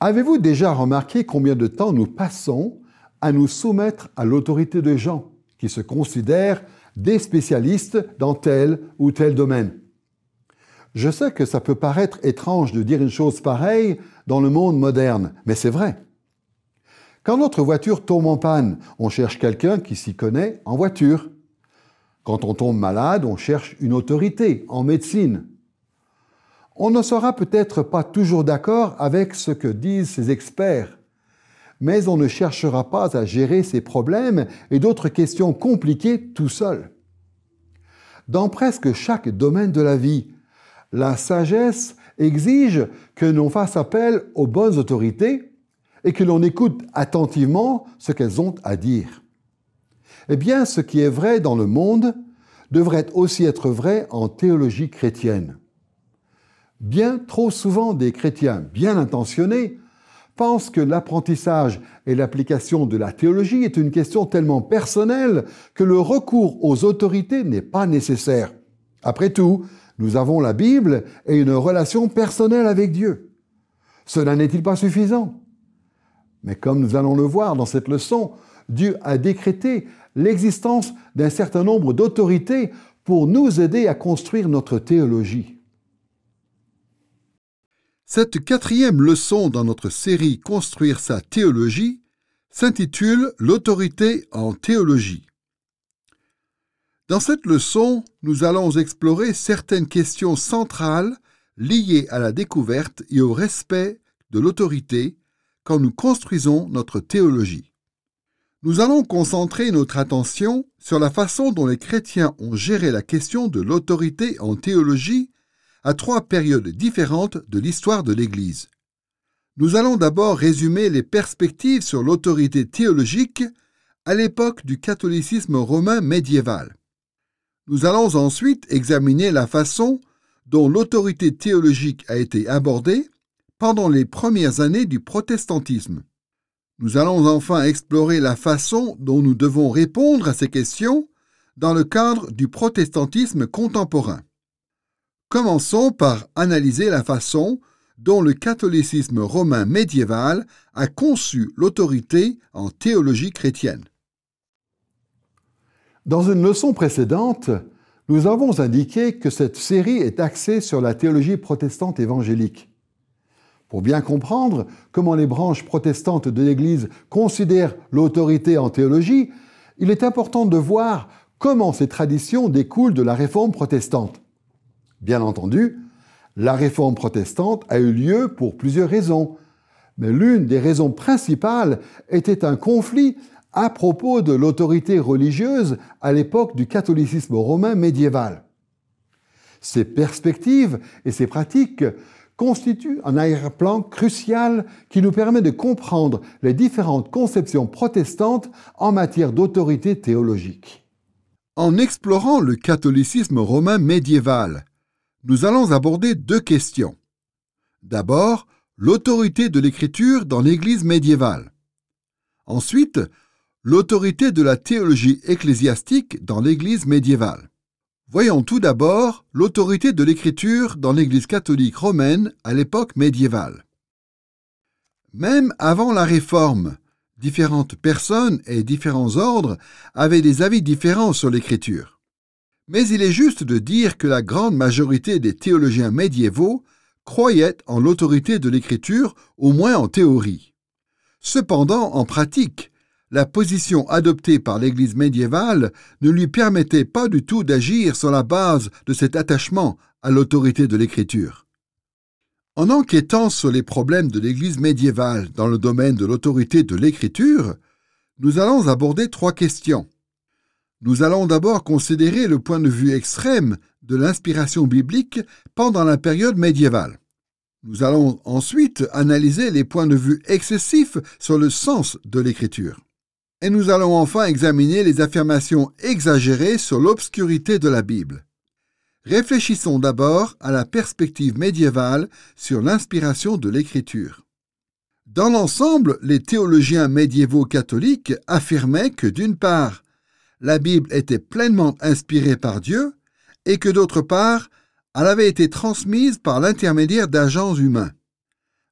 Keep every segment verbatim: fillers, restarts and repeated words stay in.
Avez-vous déjà remarqué combien de temps nous passons à nous soumettre à l'autorité de gens qui se considèrent des spécialistes dans tel ou tel domaine? Je sais que ça peut paraître étrange de dire une chose pareille dans le monde moderne, mais c'est vrai. Quand notre voiture tombe en panne, on cherche quelqu'un qui s'y connaît en voiture. Quand on tombe malade, on cherche une autorité en médecine. On ne sera peut-être pas toujours d'accord avec ce que disent ces experts, mais on ne cherchera pas à gérer ces problèmes et d'autres questions compliquées tout seul. Dans presque chaque domaine de la vie, la sagesse exige que l'on fasse appel aux bonnes autorités et que l'on écoute attentivement ce qu'elles ont à dire. Eh bien, ce qui est vrai dans le monde devrait aussi être vrai en théologie chrétienne. Bien trop souvent, des chrétiens bien intentionnés pensent que l'apprentissage et l'application de la théologie est une question tellement personnelle que le recours aux autorités n'est pas nécessaire. Après tout, nous avons la Bible et une relation personnelle avec Dieu. Cela n'est-il pas suffisant? Mais comme nous allons le voir dans cette leçon, Dieu a décrété l'existence d'un certain nombre d'autorités pour nous aider à construire notre théologie. Cette quatrième leçon dans notre série « Construire sa théologie » s'intitule « L'autorité en théologie ». Dans cette leçon, nous allons explorer certaines questions centrales liées à la découverte et au respect de l'autorité quand nous construisons notre théologie. Nous allons concentrer notre attention sur la façon dont les chrétiens ont géré la question de l'autorité en théologie à trois périodes différentes de l'histoire de l'Église. Nous allons d'abord résumer les perspectives sur l'autorité théologique à l'époque du catholicisme romain médiéval. Nous allons ensuite examiner la façon dont l'autorité théologique a été abordée pendant les premières années du protestantisme. Nous allons enfin explorer la façon dont nous devons répondre à ces questions dans le cadre du protestantisme contemporain. Commençons par analyser la façon dont le catholicisme romain médiéval a conçu l'autorité en théologie chrétienne. Dans une leçon précédente, nous avons indiqué que cette série est axée sur la théologie protestante évangélique. Pour bien comprendre comment les branches protestantes de l'Église considèrent l'autorité en théologie, il est important de voir comment ces traditions découlent de la réforme protestante. Bien entendu, la réforme protestante a eu lieu pour plusieurs raisons, mais l'une des raisons principales était un conflit à propos de l'autorité religieuse à l'époque du catholicisme romain médiéval. Ces perspectives et ces pratiques constituent un arrière-plan crucial qui nous permet de comprendre les différentes conceptions protestantes en matière d'autorité théologique. En explorant le catholicisme romain médiéval, nous allons aborder deux questions. D'abord, l'autorité de l'Écriture dans l'Église médiévale. Ensuite, l'autorité de la théologie ecclésiastique dans l'Église médiévale. Voyons tout d'abord l'autorité de l'Écriture dans l'Église catholique romaine à l'époque médiévale. Même avant la Réforme, différentes personnes et différents ordres avaient des avis différents sur l'Écriture. Mais il est juste de dire que la grande majorité des théologiens médiévaux croyaient en l'autorité de l'Écriture, au moins en théorie. Cependant, en pratique, la position adoptée par l'Église médiévale ne lui permettait pas du tout d'agir sur la base de cet attachement à l'autorité de l'Écriture. En enquêtant sur les problèmes de l'Église médiévale dans le domaine de l'autorité de l'Écriture, nous allons aborder trois questions. Nous allons d'abord considérer le point de vue extrême de l'inspiration biblique pendant la période médiévale. Nous allons ensuite analyser les points de vue excessifs sur le sens de l'Écriture. Et nous allons enfin examiner les affirmations exagérées sur l'obscurité de la Bible. Réfléchissons d'abord à la perspective médiévale sur l'inspiration de l'Écriture. Dans l'ensemble, les théologiens médiévaux catholiques affirmaient que d'une part, la Bible était pleinement inspirée par Dieu et que d'autre part, elle avait été transmise par l'intermédiaire d'agents humains.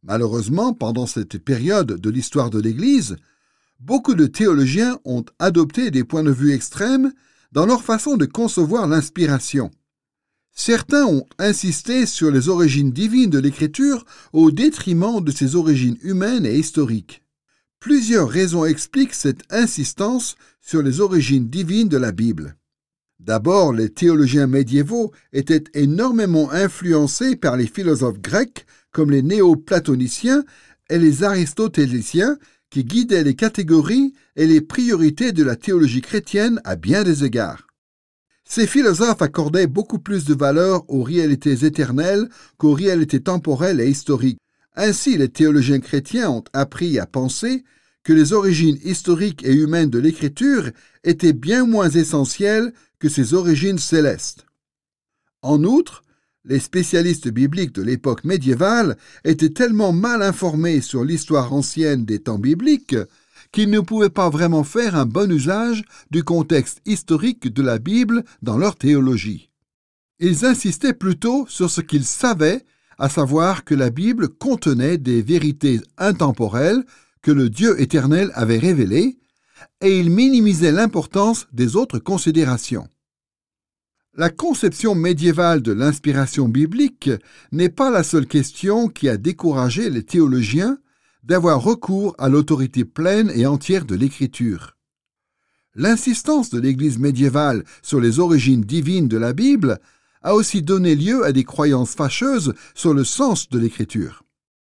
Malheureusement, pendant cette période de l'histoire de l'Église, beaucoup de théologiens ont adopté des points de vue extrêmes dans leur façon de concevoir l'inspiration. Certains ont insisté sur les origines divines de l'Écriture au détriment de ses origines humaines et historiques. Plusieurs raisons expliquent cette insistance sur les origines divines de la Bible. D'abord, les théologiens médiévaux étaient énormément influencés par les philosophes grecs comme les néo-platoniciens et les aristotéliciens qui guidaient les catégories et les priorités de la théologie chrétienne à bien des égards. Ces philosophes accordaient beaucoup plus de valeur aux réalités éternelles qu'aux réalités temporelles et historiques. Ainsi, les théologiens chrétiens ont appris à penser que les origines historiques et humaines de l'Écriture étaient bien moins essentielles que ses origines célestes. En outre, les spécialistes bibliques de l'époque médiévale étaient tellement mal informés sur l'histoire ancienne des temps bibliques qu'ils ne pouvaient pas vraiment faire un bon usage du contexte historique de la Bible dans leur théologie. Ils insistaient plutôt sur ce qu'ils savaient, à savoir que la Bible contenait des vérités intemporelles que le Dieu éternel avait révélées, et ils minimisaient l'importance des autres considérations. La conception médiévale de l'inspiration biblique n'est pas la seule question qui a découragé les théologiens d'avoir recours à l'autorité pleine et entière de l'Écriture. L'insistance de l'Église médiévale sur les origines divines de la Bible a aussi donné lieu à des croyances fâcheuses sur le sens de l'Écriture.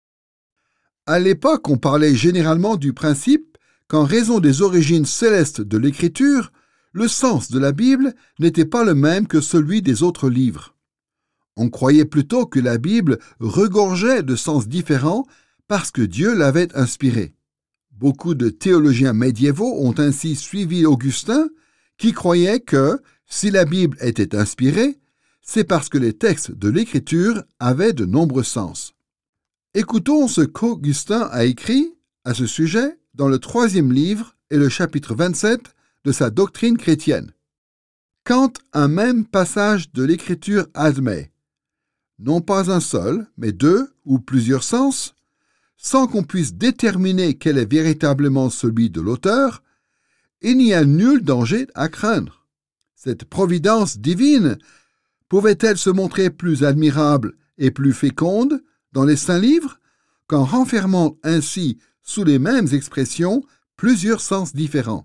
À l'époque, on parlait généralement du principe qu'en raison des origines célestes de l'Écriture, le sens de la Bible n'était pas le même que celui des autres livres. On croyait plutôt que la Bible regorgeait de sens différents parce que Dieu l'avait inspirée. Beaucoup de théologiens médiévaux ont ainsi suivi Augustin, qui croyait que, si la Bible était inspirée, c'est parce que les textes de l'Écriture avaient de nombreux sens. Écoutons ce qu'Augustin a écrit à ce sujet dans le troisième livre et le chapitre vingt-sept de sa doctrine chrétienne. Quand un même passage de l'Écriture admet, non pas un seul, mais deux ou plusieurs sens, sans qu'on puisse déterminer quel est véritablement celui de l'auteur, il n'y a nul danger à craindre. Cette providence divine pouvait-elle se montrer plus admirable et plus féconde dans les saints livres qu'en renfermant ainsi sous les mêmes expressions plusieurs sens différents?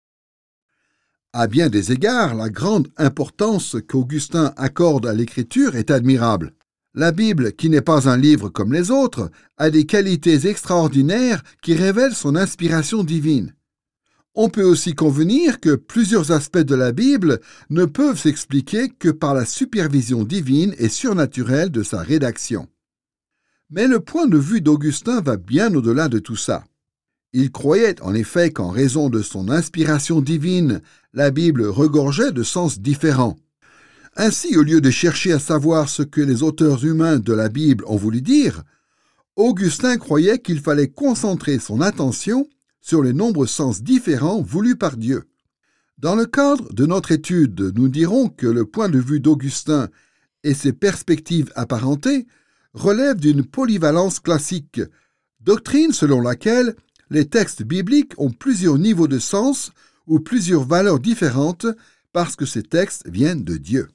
À bien des égards, la grande importance qu'Augustin accorde à l'Écriture est admirable. La Bible, qui n'est pas un livre comme les autres, a des qualités extraordinaires qui révèlent son inspiration divine. On peut aussi convenir que plusieurs aspects de la Bible ne peuvent s'expliquer que par la supervision divine et surnaturelle de sa rédaction. Mais le point de vue d'Augustin va bien au-delà de tout ça. Il croyait en effet qu'en raison de son inspiration divine, la Bible regorgeait de sens différents. Ainsi, au lieu de chercher à savoir ce que les auteurs humains de la Bible ont voulu dire, Augustin croyait qu'il fallait concentrer son attention sur les nombreux sens différents voulus par Dieu. Dans le cadre de notre étude, nous dirons que le point de vue d'Augustin et ses perspectives apparentées relèvent d'une polyvalence classique, doctrine selon laquelle les textes bibliques ont plusieurs niveaux de sens ou plusieurs valeurs différentes parce que ces textes viennent de Dieu.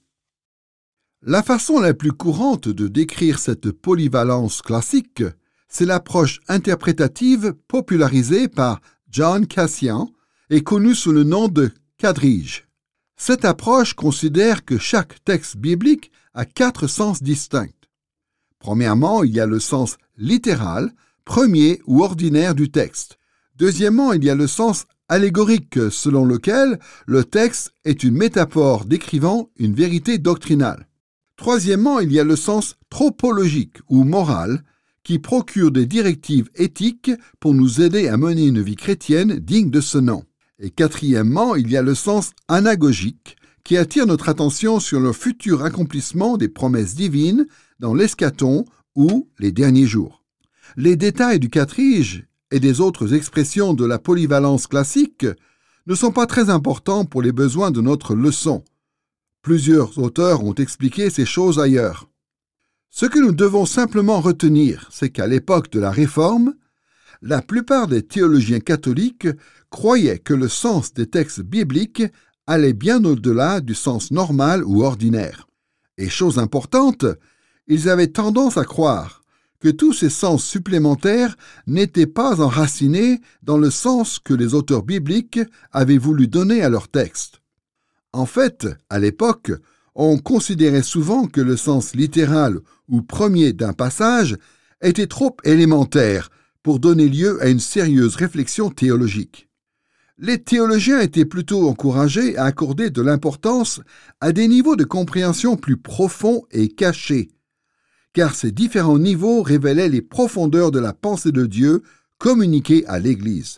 La façon la plus courante de décrire cette polyvalence classique, c'est l'approche interprétative popularisée par John Cassian et connue sous le nom de quadrige. Cette approche considère que chaque texte biblique a quatre sens distincts. Premièrement, il y a le sens littéral, premier ou ordinaire du texte. Deuxièmement, il y a le sens allégorique, selon lequel le texte est une métaphore décrivant une vérité doctrinale. Troisièmement, il y a le sens tropologique ou moral, qui procure des directives éthiques pour nous aider à mener une vie chrétienne digne de ce nom. Et quatrièmement, il y a le sens anagogique, qui attire notre attention sur le futur accomplissement des promesses divines dans l'eschaton ou les derniers jours. Les détails du quadrige et des autres expressions de la polyvalence classique ne sont pas très importants pour les besoins de notre leçon. Plusieurs auteurs ont expliqué ces choses ailleurs. Ce que nous devons simplement retenir, c'est qu'à l'époque de la Réforme, la plupart des théologiens catholiques croyaient que le sens des textes bibliques allait bien au-delà du sens normal ou ordinaire. Et chose importante, ils avaient tendance à croire que tous ces sens supplémentaires n'étaient pas enracinés dans le sens que les auteurs bibliques avaient voulu donner à leurs textes. En fait, à l'époque, on considérait souvent que le sens littéral ou premier d'un passage était trop élémentaire pour donner lieu à une sérieuse réflexion théologique. Les théologiens étaient plutôt encouragés à accorder de l'importance à des niveaux de compréhension plus profonds et cachés, car ces différents niveaux révélaient les profondeurs de la pensée de Dieu communiquée à l'Église.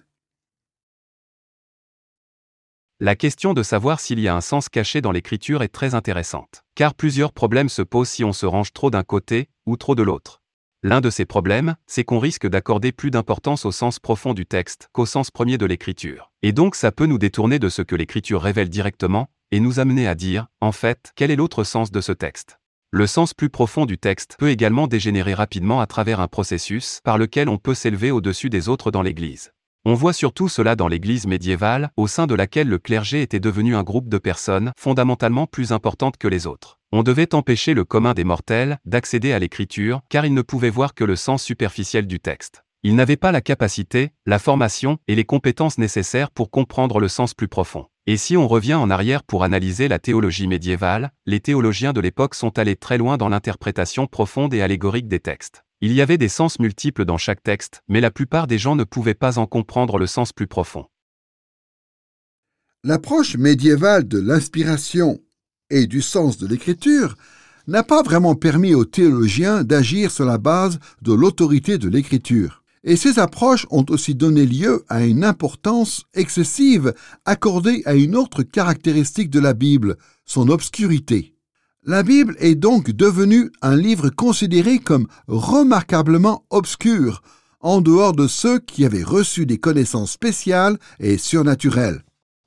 La question de savoir s'il y a un sens caché dans l'écriture est très intéressante, car plusieurs problèmes se posent si on se range trop d'un côté ou trop de l'autre. L'un de ces problèmes, c'est qu'on risque d'accorder plus d'importance au sens profond du texte qu'au sens premier de l'écriture. Et donc ça peut nous détourner de ce que l'écriture révèle directement, et nous amener à dire, en fait, quel est l'autre sens de ce texte. Le sens plus profond du texte peut également dégénérer rapidement à travers un processus par lequel on peut s'élever au-dessus des autres dans l'Église. On voit surtout cela dans l'Église médiévale, au sein de laquelle le clergé était devenu un groupe de personnes fondamentalement plus importantes que les autres. On devait empêcher le commun des mortels d'accéder à l'écriture, car ils ne pouvaient voir que le sens superficiel du texte. Ils n'avaient pas la capacité, la formation et les compétences nécessaires pour comprendre le sens plus profond. Et si on revient en arrière pour analyser la théologie médiévale, les théologiens de l'époque sont allés très loin dans l'interprétation profonde et allégorique des textes. Il y avait des sens multiples dans chaque texte, mais la plupart des gens ne pouvaient pas en comprendre le sens plus profond. L'approche médiévale de l'inspiration et du sens de l'écriture n'a pas vraiment permis aux théologiens d'agir sur la base de l'autorité de l'écriture. Et ces approches ont aussi donné lieu à une importance excessive accordée à une autre caractéristique de la Bible, son obscurité. La Bible est donc devenue un livre considéré comme remarquablement obscur, en dehors de ceux qui avaient reçu des connaissances spéciales et surnaturelles.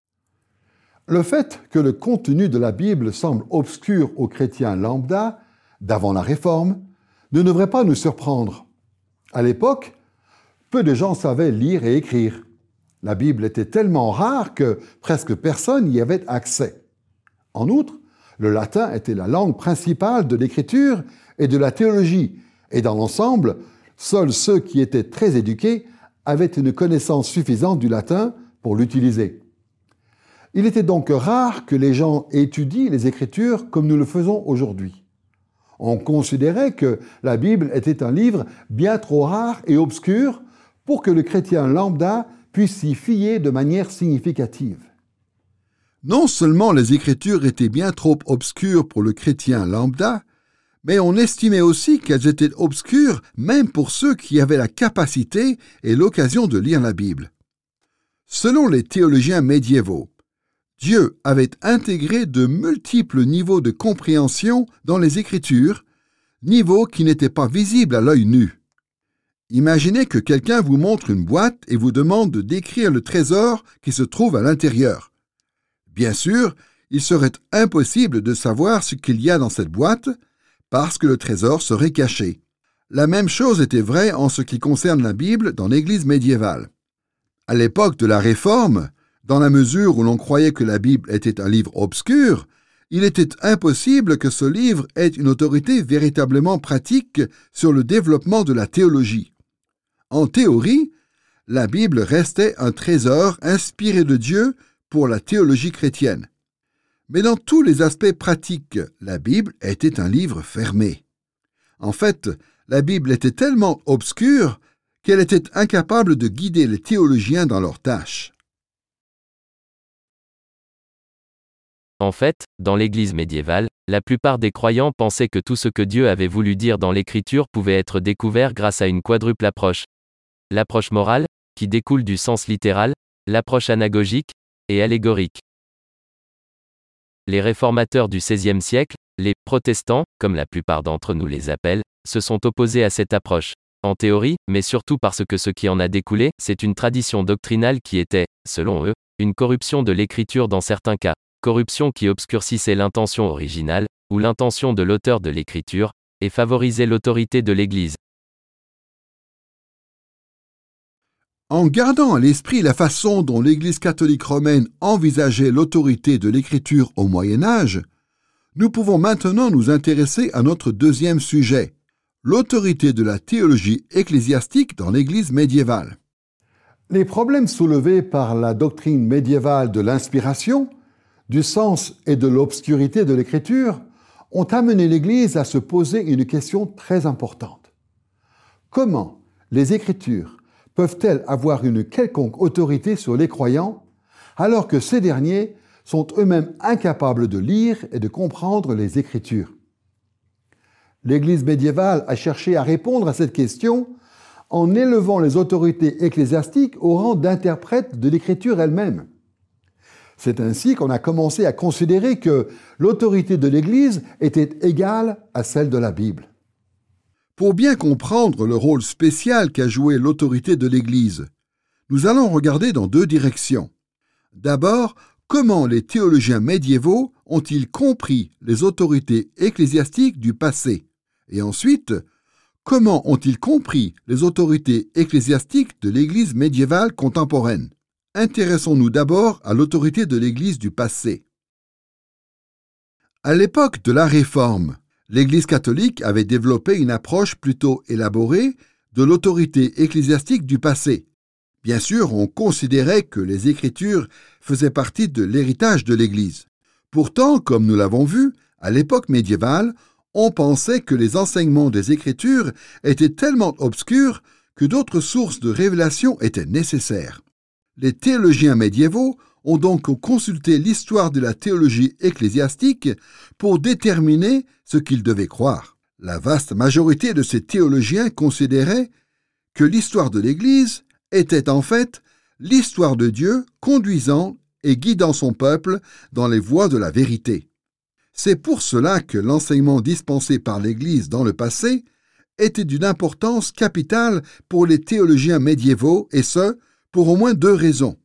Le fait que le contenu de la Bible semble obscur aux chrétiens lambda, d'avant la Réforme, ne devrait pas nous surprendre. À l'époque, peu de gens savaient lire et écrire. La Bible était tellement rare que presque personne y avait accès. En outre, le latin était la langue principale de l'écriture et de la théologie, et dans l'ensemble, seuls ceux qui étaient très éduqués avaient une connaissance suffisante du latin pour l'utiliser. Il était donc rare que les gens étudient les Écritures comme nous le faisons aujourd'hui. On considérait que la Bible était un livre bien trop rare et obscur pour que le chrétien lambda puisse s'y fier de manière significative. Non seulement les Écritures étaient bien trop obscures pour le chrétien lambda, mais on estimait aussi qu'elles étaient obscures même pour ceux qui avaient la capacité et l'occasion de lire la Bible. Selon les théologiens médiévaux, Dieu avait intégré de multiples niveaux de compréhension dans les Écritures, niveaux qui n'étaient pas visibles à l'œil nu. Imaginez que quelqu'un vous montre une boîte et vous demande de décrire le trésor qui se trouve à l'intérieur. Bien sûr, il serait impossible de savoir ce qu'il y a dans cette boîte parce que le trésor serait caché. La même chose était vraie en ce qui concerne la Bible dans l'Église médiévale. À l'époque de la Réforme, dans la mesure où l'on croyait que la Bible était un livre obscur, il était impossible que ce livre ait une autorité véritablement pratique sur le développement de la théologie. En théorie, la Bible restait un trésor inspiré de Dieu pour la théologie chrétienne. Mais dans tous les aspects pratiques, la Bible était un livre fermé. En fait, la Bible était tellement obscure qu'elle était incapable de guider les théologiens dans leurs tâches. En fait, dans l'Église médiévale, la plupart des croyants pensaient que tout ce que Dieu avait voulu dire dans l'Écriture pouvait être découvert grâce à une quadruple approche. L'approche morale, qui découle du sens littéral, l'approche anagogique et allégorique. Les réformateurs du seizième siècle, les protestants, comme la plupart d'entre nous les appellent, se sont opposés à cette approche. En théorie, mais surtout parce que ce qui en a découlé, c'est une tradition doctrinale qui était, selon eux, une corruption de l'écriture dans certains cas. Corruption qui obscurcissait l'intention originale, ou l'intention de l'auteur de l'écriture, et favoriser l'autorité de l'Église. En gardant à l'esprit la façon dont l'Église catholique romaine envisageait l'autorité de l'Écriture au Moyen Âge, nous pouvons maintenant nous intéresser à notre deuxième sujet, l'autorité de la théologie ecclésiastique dans l'Église médiévale. Les problèmes soulevés par la doctrine médiévale de l'inspiration, du sens et de l'obscurité de l'Écriture ont amené l'Église à se poser une question très importante. Comment les Écritures peuvent-elles avoir une quelconque autorité sur les croyants alors que ces derniers sont eux-mêmes incapables de lire et de comprendre les Écritures? L'Église médiévale a cherché à répondre à cette question en élevant les autorités ecclésiastiques au rang d'interprètes de l'Écriture elle-même. C'est ainsi qu'on a commencé à considérer que l'autorité de l'Église était égale à celle de la Bible. Pour bien comprendre le rôle spécial qu'a joué l'autorité de l'Église, nous allons regarder dans deux directions. D'abord, comment les théologiens médiévaux ont-ils compris les autorités ecclésiastiques du passé? Et ensuite, comment ont-ils compris les autorités ecclésiastiques de l'Église médiévale contemporaine? Intéressons-nous d'abord à l'autorité de l'Église du passé. À l'époque de la Réforme, l'Église catholique avait développé une approche plutôt élaborée de l'autorité ecclésiastique du passé. Bien sûr, on considérait que les Écritures faisaient partie de l'héritage de l'Église. Pourtant, comme nous l'avons vu, à l'époque médiévale, on pensait que les enseignements des Écritures étaient tellement obscurs que d'autres sources de révélation étaient nécessaires. Les théologiens médiévaux ont donc consulté l'histoire de la théologie ecclésiastique pour déterminer ce qu'ils devaient croire. La vaste majorité de ces théologiens considéraient que l'histoire de l'Église était en fait l'histoire de Dieu conduisant et guidant son peuple dans les voies de la vérité. C'est pour cela que l'enseignement dispensé par l'Église dans le passé était d'une importance capitale pour les théologiens médiévaux, et ce, pour au moins deux raisons.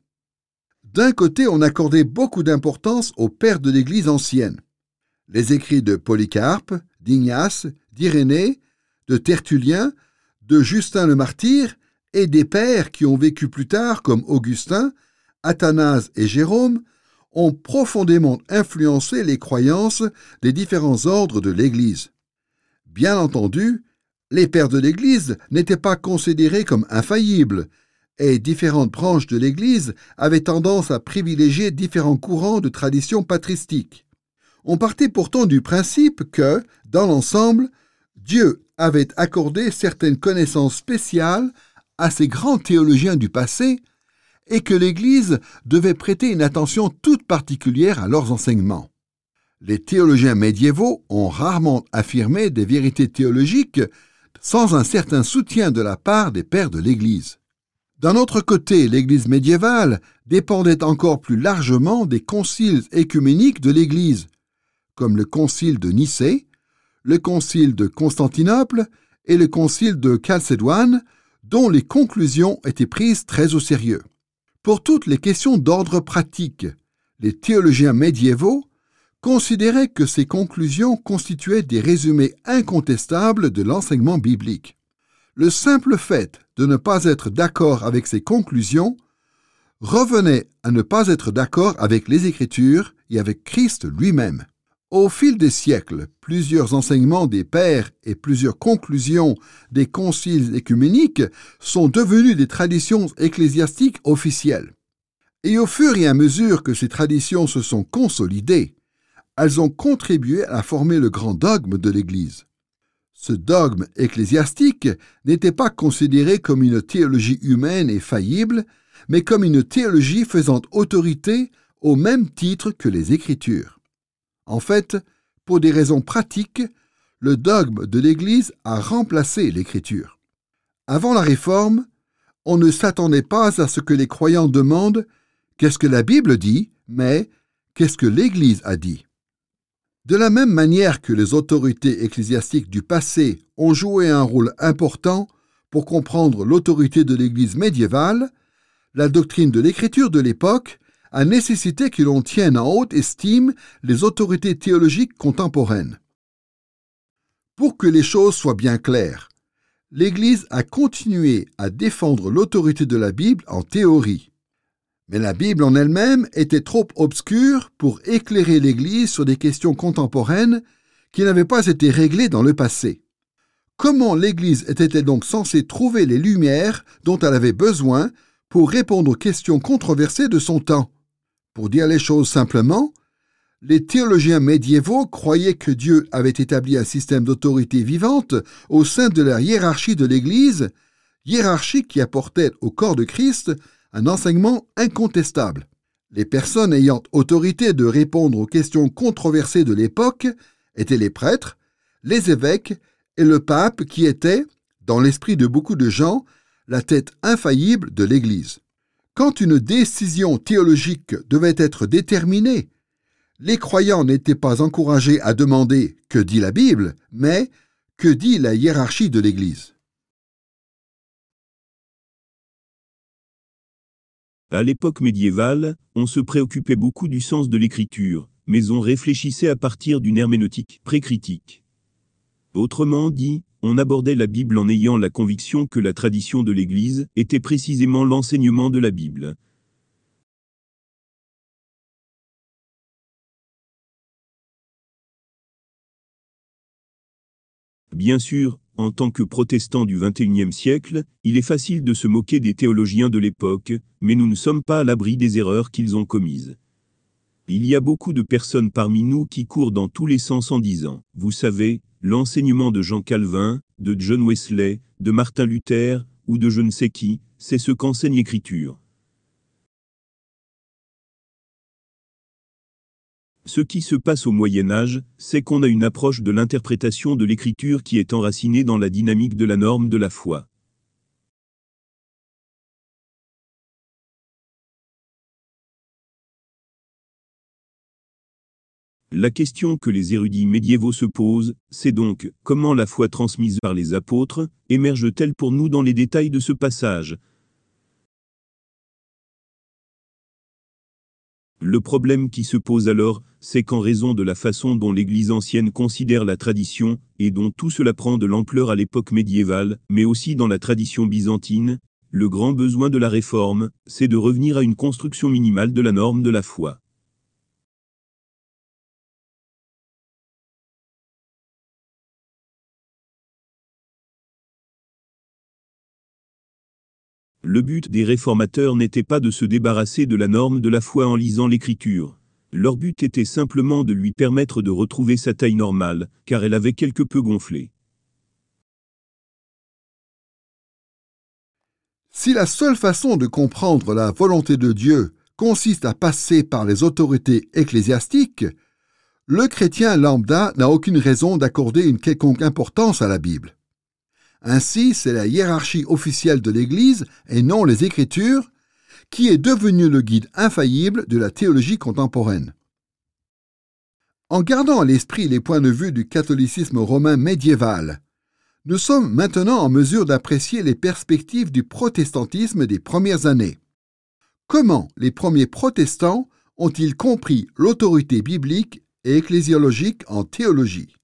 D'un côté, on accordait beaucoup d'importance aux pères de l'Église ancienne. Les écrits de Polycarpe, d'Ignace, d'Irénée, de Tertullien, de Justin le martyr et des pères qui ont vécu plus tard comme Augustin, Athanase et Jérôme ont profondément influencé les croyances des différents ordres de l'Église. Bien entendu, les pères de l'Église n'étaient pas considérés comme infaillibles, et différentes branches de l'Église avaient tendance à privilégier différents courants de tradition patristique. On partait pourtant du principe que, dans l'ensemble, Dieu avait accordé certaines connaissances spéciales à ces grands théologiens du passé et que l'Église devait prêter une attention toute particulière à leurs enseignements. Les théologiens médiévaux ont rarement affirmé des vérités théologiques sans un certain soutien de la part des pères de l'Église. D'un autre côté, l'Église médiévale dépendait encore plus largement des conciles œcuméniques de l'Église, comme le concile de Nicée, le concile de Constantinople et le concile de Chalcédoine, dont les conclusions étaient prises très au sérieux. Pour toutes les questions d'ordre pratique, les théologiens médiévaux considéraient que ces conclusions constituaient des résumés incontestables de l'enseignement biblique. Le simple fait de ne pas être d'accord avec ces conclusions revenait à ne pas être d'accord avec les Écritures et avec Christ lui-même. Au fil des siècles, plusieurs enseignements des pères et plusieurs conclusions des conciles œcuméniques sont devenus des traditions ecclésiastiques officielles. Et au fur et à mesure que ces traditions se sont consolidées, elles ont contribué à former le grand dogme de l'Église. Ce dogme ecclésiastique n'était pas considéré comme une théologie humaine et faillible, mais comme une théologie faisant autorité au même titre que les Écritures. En fait, pour des raisons pratiques, le dogme de l'Église a remplacé l'Écriture. Avant la Réforme, on ne s'attendait pas à ce que les croyants demandent « Qu'est-ce que la Bible dit ?» mais « Qu'est-ce que l'Église a dit ?» De la même manière que les autorités ecclésiastiques du passé ont joué un rôle important pour comprendre l'autorité de l'Église médiévale, la doctrine de l'Écriture de l'époque a nécessité que l'on tienne en haute estime les autorités théologiques contemporaines. Pour que les choses soient bien claires, l'Église a continué à défendre l'autorité de la Bible en théorie. Mais la Bible en elle-même était trop obscure pour éclairer l'Église sur des questions contemporaines qui n'avaient pas été réglées dans le passé. Comment l'Église était-elle donc censée trouver les lumières dont elle avait besoin pour répondre aux questions controversées de son temps? Pour dire les choses simplement, les théologiens médiévaux croyaient que Dieu avait établi un système d'autorité vivante au sein de la hiérarchie de l'Église, hiérarchie qui apportait au corps de Christ un enseignement incontestable. Les personnes ayant autorité de répondre aux questions controversées de l'époque étaient les prêtres, les évêques et le pape qui était, dans l'esprit de beaucoup de gens, la tête infaillible de l'Église. Quand une décision théologique devait être déterminée, les croyants n'étaient pas encouragés à demander « que dit la Bible ?» mais « que dit la hiérarchie de l'Église ?» À l'époque médiévale, on se préoccupait beaucoup du sens de l'écriture, mais on réfléchissait à partir d'une herméneutique précritique. Autrement dit, on abordait la Bible en ayant la conviction que la tradition de l'Église était précisément l'enseignement de la Bible. Bien sûr, en tant que protestants du vingt et unième siècle, il est facile de se moquer des théologiens de l'époque, mais nous ne sommes pas à l'abri des erreurs qu'ils ont commises. Il y a beaucoup de personnes parmi nous qui courent dans tous les sens en disant, vous savez, l'enseignement de Jean Calvin, de John Wesley, de Martin Luther, ou de je ne sais qui, c'est ce qu'enseigne l'Écriture. Ce qui se passe au Moyen Âge, c'est qu'on a une approche de l'interprétation de l'Écriture qui est enracinée dans la dynamique de la norme de la foi. La question que les érudits médiévaux se posent, c'est donc, comment la foi transmise par les apôtres, émerge-t-elle pour nous dans les détails de ce passage ? Le problème qui se pose alors, c'est qu'en raison de la façon dont l'Église ancienne considère la tradition, et dont tout cela prend de l'ampleur à l'époque médiévale, mais aussi dans la tradition byzantine, le grand besoin de la réforme, c'est de revenir à une construction minimale de la norme de la foi. Le but des réformateurs n'était pas de se débarrasser de la norme de la foi en lisant l'Écriture. Leur but était simplement de lui permettre de retrouver sa taille normale, car elle avait quelque peu gonflé. Si la seule façon de comprendre la volonté de Dieu consiste à passer par les autorités ecclésiastiques, le chrétien lambda n'a aucune raison d'accorder une quelconque importance à la Bible. Ainsi, c'est la hiérarchie officielle de l'Église, et non les Écritures, qui est devenue le guide infaillible de la théologie contemporaine. En gardant à l'esprit les points de vue du catholicisme romain médiéval, nous sommes maintenant en mesure d'apprécier les perspectives du protestantisme des premières années. Comment les premiers protestants ont-ils compris l'autorité biblique et ecclésiologique en théologie?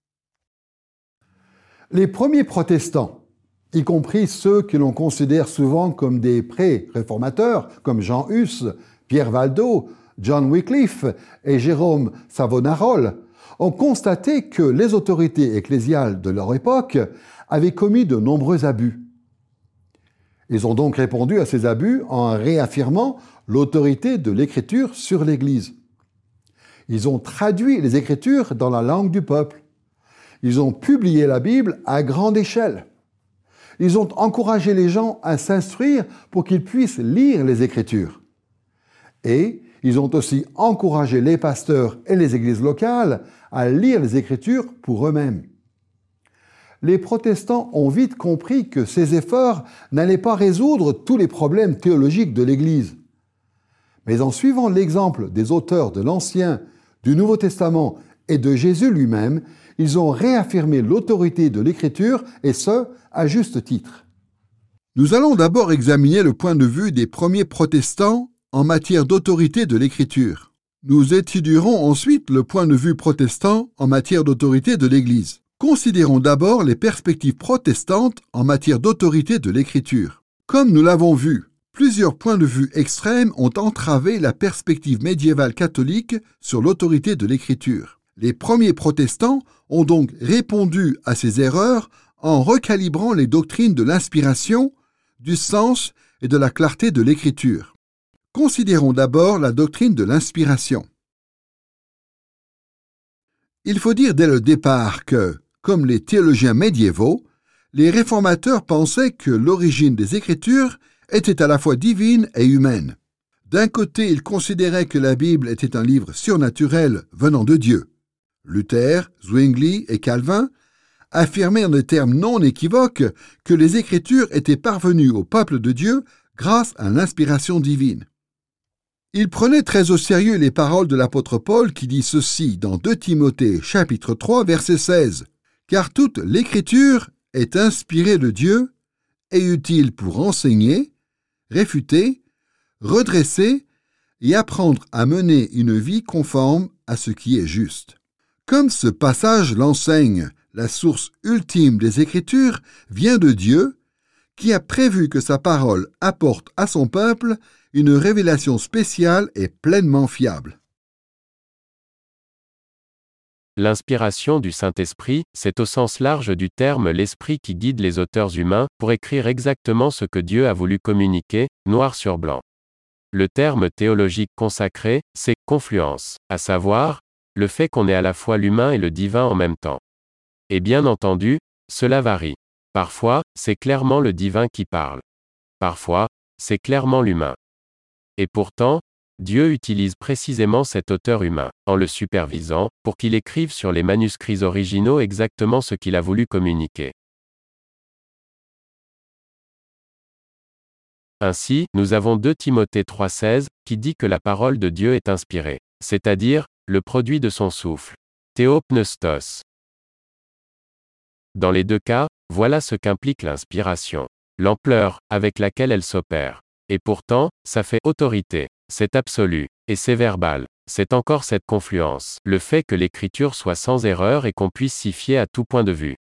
Les premiers protestants, y compris ceux que l'on considère souvent comme des pré-réformateurs, comme Jean Hus, Pierre Valdo, John Wycliffe et Jérôme Savonarole, ont constaté que les autorités ecclésiales de leur époque avaient commis de nombreux abus. Ils ont donc répondu à ces abus en réaffirmant l'autorité de l'Écriture sur l'Église. Ils ont traduit les Écritures dans la langue du peuple. Ils ont publié la Bible à grande échelle. Ils ont encouragé les gens à s'instruire pour qu'ils puissent lire les Écritures. Et ils ont aussi encouragé les pasteurs et les églises locales à lire les Écritures pour eux-mêmes. Les protestants ont vite compris que ces efforts n'allaient pas résoudre tous les problèmes théologiques de l'Église. Mais en suivant l'exemple des auteurs de l'Ancien, du Nouveau Testament et de Jésus lui-même, ils ont réaffirmé l'autorité de l'Écriture, et ce, à juste titre. Nous allons d'abord examiner le point de vue des premiers protestants en matière d'autorité de l'Écriture. Nous étudierons ensuite le point de vue protestant en matière d'autorité de l'Église. Considérons d'abord les perspectives protestantes en matière d'autorité de l'Écriture. Comme nous l'avons vu, plusieurs points de vue extrêmes ont entravé la perspective médiévale catholique sur l'autorité de l'Écriture. Les premiers protestants ont donc répondu à ces erreurs en recalibrant les doctrines de l'inspiration, du sens et de la clarté de l'Écriture. Considérons d'abord la doctrine de l'inspiration. Il faut dire dès le départ que, comme les théologiens médiévaux, les réformateurs pensaient que l'origine des Écritures était à la fois divine et humaine. D'un côté, ils considéraient que la Bible était un livre surnaturel venant de Dieu. Luther, Zwingli et Calvin affirmaient en des termes non équivoques que les Écritures étaient parvenues au peuple de Dieu grâce à l'inspiration divine. Ils prenaient très au sérieux les paroles de l'apôtre Paul qui dit ceci dans deux Timothée chapitre trois verset seize. « Car toute l'Écriture est inspirée de Dieu et utile pour enseigner, réfuter, redresser et apprendre à mener une vie conforme à ce qui est juste. » Comme ce passage l'enseigne, la source ultime des Écritures vient de Dieu, qui a prévu que sa parole apporte à son peuple une révélation spéciale et pleinement fiable. L'inspiration du Saint-Esprit, c'est au sens large du terme l'esprit qui guide les auteurs humains pour écrire exactement ce que Dieu a voulu communiquer, noir sur blanc. Le terme théologique consacré, c'est « confluence », à savoir, le fait qu'on est à la fois l'humain et le divin en même temps. Et bien entendu, cela varie. Parfois, c'est clairement le divin qui parle. Parfois, c'est clairement l'humain. Et pourtant, Dieu utilise précisément cet auteur humain, en le supervisant, pour qu'il écrive sur les manuscrits originaux exactement ce qu'il a voulu communiquer. Ainsi, nous avons deux Timothée trois seize, qui dit que la parole de Dieu est inspirée, c'est-à-dire, le produit de son souffle. Théopneustos. Dans les deux cas, voilà ce qu'implique l'inspiration. L'ampleur avec laquelle elle s'opère. Et pourtant, ça fait autorité. C'est absolu. Et c'est verbal. C'est encore cette confluence. Le fait que l'écriture soit sans erreur et qu'on puisse s'y fier à tout point de vue.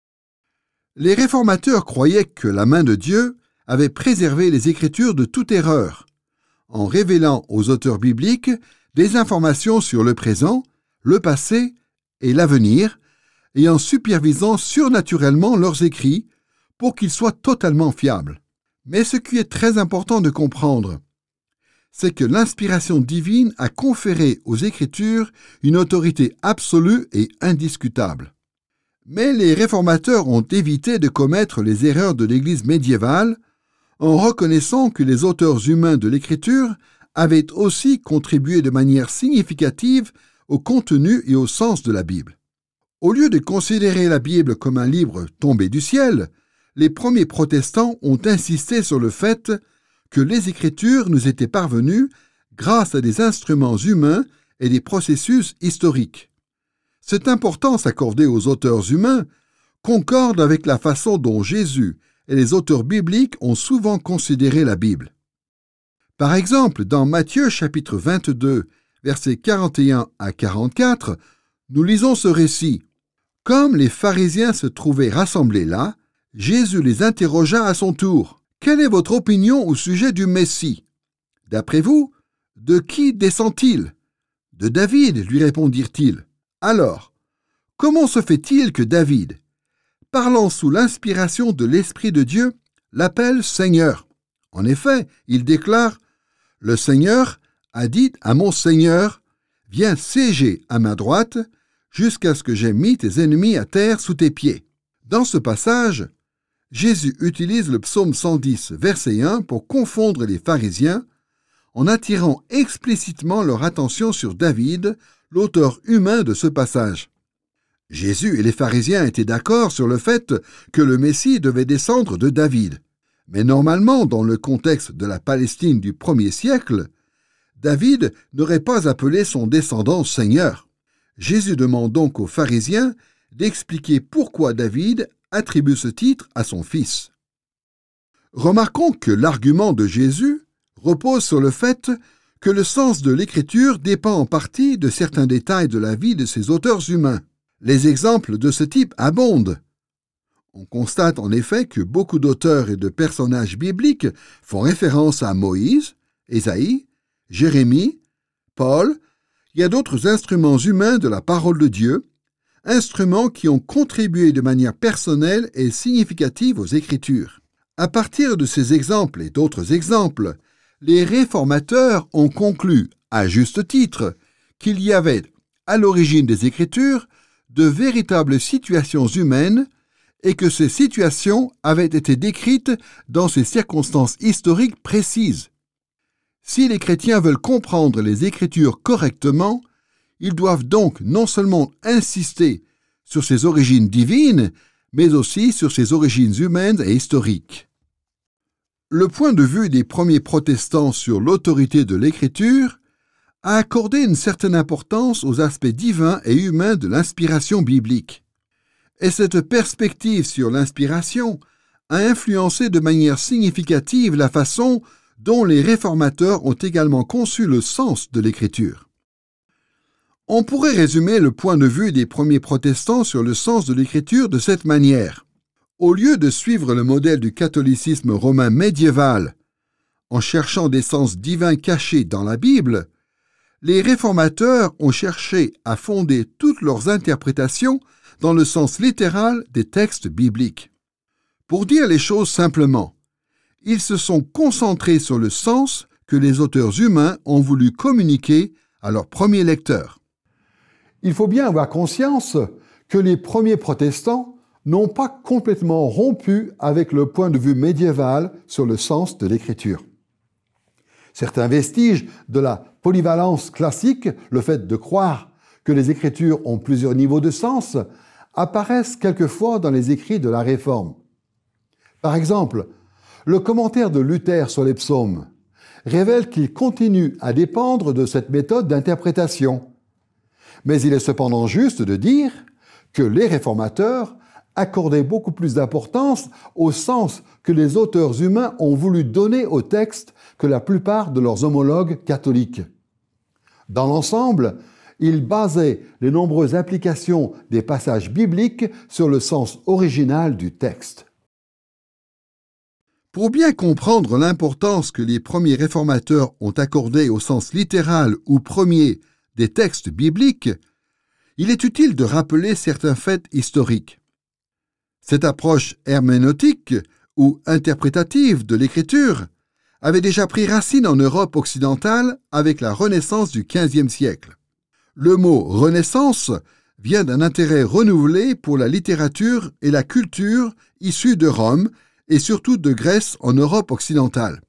Les réformateurs croyaient que la main de Dieu avait préservé les Écritures de toute erreur, en révélant aux auteurs bibliques des informations sur le présent, le passé et l'avenir, et en supervisant surnaturellement leurs écrits pour qu'ils soient totalement fiables. Mais ce qui est très important de comprendre, c'est que l'inspiration divine a conféré aux Écritures une autorité absolue et indiscutable. Mais les réformateurs ont évité de commettre les erreurs de l'Église médiévale en reconnaissant que les auteurs humains de l'Écriture avaient aussi contribué de manière significative au contenu et au sens de la Bible. Au lieu de considérer la Bible comme un livre tombé du ciel, les premiers protestants ont insisté sur le fait que les Écritures nous étaient parvenues grâce à des instruments humains et des processus historiques. Cette importance accordée aux auteurs humains concorde avec la façon dont Jésus et les auteurs bibliques ont souvent considéré la Bible. Par exemple, dans Matthieu chapitre vingt-deux, versets quarante et un à quarante-quatre, nous lisons ce récit. Comme les pharisiens se trouvaient rassemblés là, Jésus les interrogea à son tour. « Quelle est votre opinion au sujet du Messie ? D'après vous, de qui descend-il ? De David, lui répondirent-ils. Alors, comment se fait-il que David, parlant sous l'inspiration de l'Esprit de Dieu, l'appelle Seigneur ? En effet, il déclare « Le Seigneur a dit à mon Seigneur, viens siéger à ma droite, jusqu'à ce que j'aie mis tes ennemis à terre sous tes pieds. » Dans ce passage, Jésus utilise le psaume cent dix, verset un, pour confondre les pharisiens, en attirant explicitement leur attention sur David, l'auteur humain de ce passage. Jésus et les pharisiens étaient d'accord sur le fait que le Messie devait descendre de David. Mais normalement, dans le contexte de la Palestine du premier siècle, David n'aurait pas appelé son descendant Seigneur. Jésus demande donc aux pharisiens d'expliquer pourquoi David attribue ce titre à son fils. Remarquons que l'argument de Jésus repose sur le fait que le sens de l'Écriture dépend en partie de certains détails de la vie de ses auteurs humains. Les exemples de ce type abondent. On constate en effet que beaucoup d'auteurs et de personnages bibliques font référence à Moïse, Ésaïe, Jérémie, Paul et à d'autres instruments humains de la parole de Dieu, instruments qui ont contribué de manière personnelle et significative aux Écritures. À partir de ces exemples et d'autres exemples, les réformateurs ont conclu, à juste titre, qu'il y avait, à l'origine des Écritures, de véritables situations humaines et que ces situations avaient été décrites dans ces circonstances historiques précises. Si les chrétiens veulent comprendre les Écritures correctement, ils doivent donc non seulement insister sur ses origines divines, mais aussi sur ses origines humaines et historiques. Le point de vue des premiers protestants sur l'autorité de l'Écriture a accordé une certaine importance aux aspects divins et humains de l'inspiration biblique. Et cette perspective sur l'inspiration a influencé de manière significative la façon dont les réformateurs ont également conçu le sens de l'Écriture. On pourrait résumer le point de vue des premiers protestants sur le sens de l'Écriture de cette manière. Au lieu de suivre le modèle du catholicisme romain médiéval, en cherchant des sens divins cachés dans la Bible, les réformateurs ont cherché à fonder toutes leurs interprétations dans le sens littéral des textes bibliques. Pour dire les choses simplement, ils se sont concentrés sur le sens que les auteurs humains ont voulu communiquer à leurs premiers lecteurs. Il faut bien avoir conscience que les premiers protestants n'ont pas complètement rompu avec le point de vue médiéval sur le sens de l'Écriture. Certains vestiges de la polyvalence classique, le fait de croire que les Écritures ont plusieurs niveaux de sens, apparaissent quelquefois dans les écrits de la Réforme. Par exemple, le commentaire de Luther sur les psaumes révèle qu'il continue à dépendre de cette méthode d'interprétation. Mais il est cependant juste de dire que les réformateurs accordaient beaucoup plus d'importance au sens que les auteurs humains ont voulu donner au texte que la plupart de leurs homologues catholiques. Dans l'ensemble, ils basaient les nombreuses applications des passages bibliques sur le sens original du texte. Pour bien comprendre l'importance que les premiers réformateurs ont accordée au sens littéral ou premier des textes bibliques, il est utile de rappeler certains faits historiques. Cette approche herméneutique ou interprétative de l'Écriture avait déjà pris racine en Europe occidentale avec la Renaissance du quinzième siècle. Le mot « Renaissance » vient d'un intérêt renouvelé pour la littérature et la culture issues de Rome et surtout de Grèce en Europe occidentale.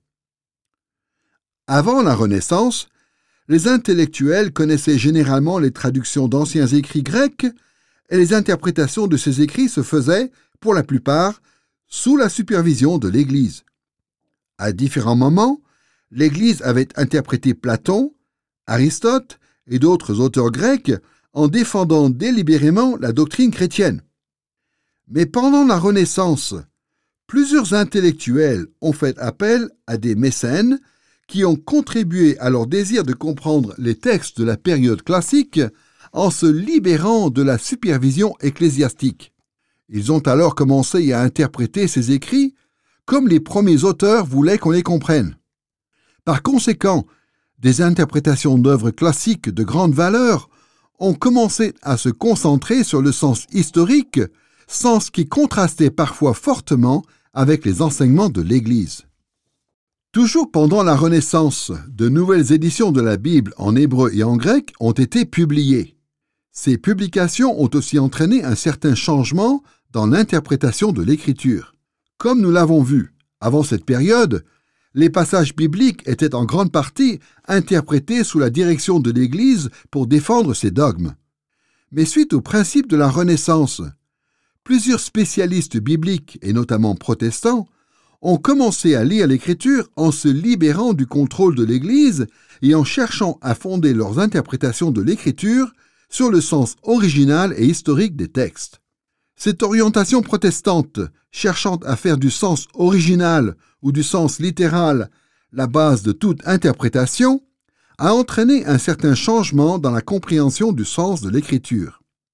Avant la Renaissance, les intellectuels connaissaient généralement les traductions d'anciens écrits grecs et les interprétations de ces écrits se faisaient, pour la plupart, sous la supervision de l'Église. À différents moments, l'Église avait interprété Platon, Aristote et d'autres auteurs grecs en défendant délibérément la doctrine chrétienne. Mais pendant la Renaissance, plusieurs intellectuels ont fait appel à des mécènes qui ont contribué à leur désir de comprendre les textes de la période classique en se libérant de la supervision ecclésiastique. Ils ont alors commencé à interpréter ces écrits comme les premiers auteurs voulaient qu'on les comprenne. Par conséquent, des interprétations d'œuvres classiques de grande valeur ont commencé à se concentrer sur le sens historique, sens qui contrastait parfois fortement avec les enseignements de l'Église. Toujours pendant la Renaissance, de nouvelles éditions de la Bible en hébreu et en grec ont été publiées. Ces publications ont aussi entraîné un certain changement dans l'interprétation de l'Écriture. Comme nous l'avons vu, avant cette période, les passages bibliques étaient en grande partie interprétés sous la direction de l'Église pour défendre ses dogmes. Mais suite au principe de la Renaissance, plusieurs spécialistes bibliques, et notamment protestants, ont commencé à lire l'Écriture en se libérant du contrôle de l'Église et en cherchant à fonder leurs interprétations de l'Écriture sur le sens original et historique des textes. Cette orientation protestante, cherchant à faire du sens original ou du sens littéral la base de toute interprétation, a entraîné un certain changement dans la compréhension du sens de l'Écriture.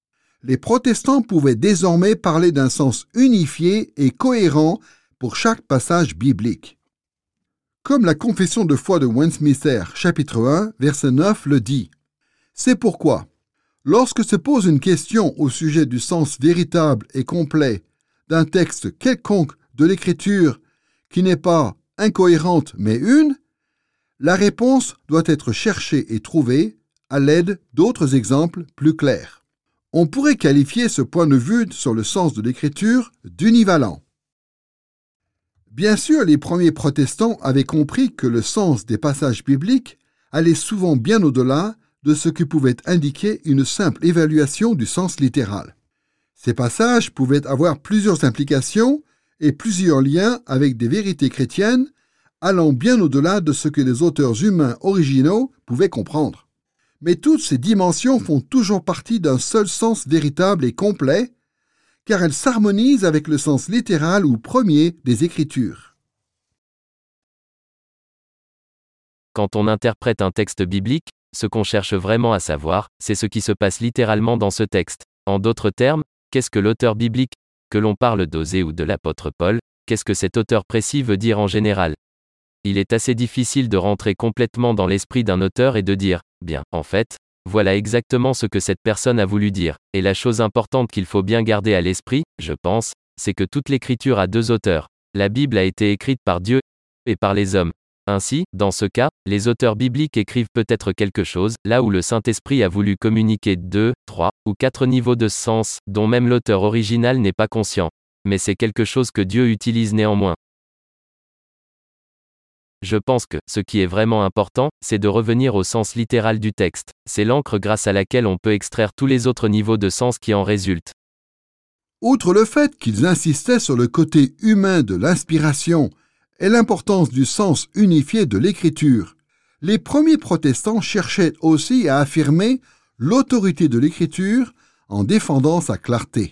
les protestants pouvaient désormais parler d'un sens unifié et cohérent pour chaque passage biblique. Comme la Confession de foi de Westminster, chapitre un, verset neuf le dit. C'est pourquoi, lorsque se pose une question au sujet du sens véritable et complet d'un texte quelconque de l'Écriture qui n'est pas incohérente mais une, la réponse doit être cherchée et trouvée à l'aide d'autres exemples plus clairs. On pourrait qualifier ce point de vue sur le sens de l'Écriture d'univalent. Bien sûr, les premiers protestants avaient compris que le sens des passages bibliques allait souvent bien au-delà de ce que pouvait indiquer une simple évaluation du sens littéral. Ces passages pouvaient avoir plusieurs implications et plusieurs liens avec des vérités chrétiennes allant bien au-delà de ce que les auteurs humains originaux pouvaient comprendre. Mais toutes ces dimensions font toujours partie d'un seul sens véritable et complet, car elles s'harmonisent avec le sens littéral ou premier des Écritures. Quand on interprète un texte biblique, ce qu'on cherche vraiment à savoir, c'est ce qui se passe littéralement dans ce texte. En d'autres termes, qu'est-ce que l'auteur biblique, que l'on parle d'Osée ou de l'apôtre Paul, qu'est-ce que cet auteur précis veut dire en général? Il est assez difficile de rentrer complètement dans l'esprit d'un auteur et de dire, bien, en fait, voilà exactement ce que cette personne a voulu dire. Et la chose importante qu'il faut bien garder à l'esprit, je pense, c'est que toute l'écriture a deux auteurs. La Bible a été écrite par Dieu et par les hommes. Ainsi, dans ce cas, les auteurs bibliques écrivent peut-être quelque chose, là où le Saint-Esprit a voulu communiquer deux, trois ou quatre niveaux de sens, dont même l'auteur original n'est pas conscient. Mais c'est quelque chose que Dieu utilise néanmoins. Je pense que, ce qui est vraiment important, c'est de revenir au sens littéral du texte. C'est l'encre grâce à laquelle on peut extraire tous les autres niveaux de sens qui en résultent. Outre le fait qu'ils insistaient sur le côté humain de l'inspiration et l'importance du sens unifié de l'écriture, les premiers protestants cherchaient aussi à affirmer l'autorité de l'écriture en défendant sa clarté.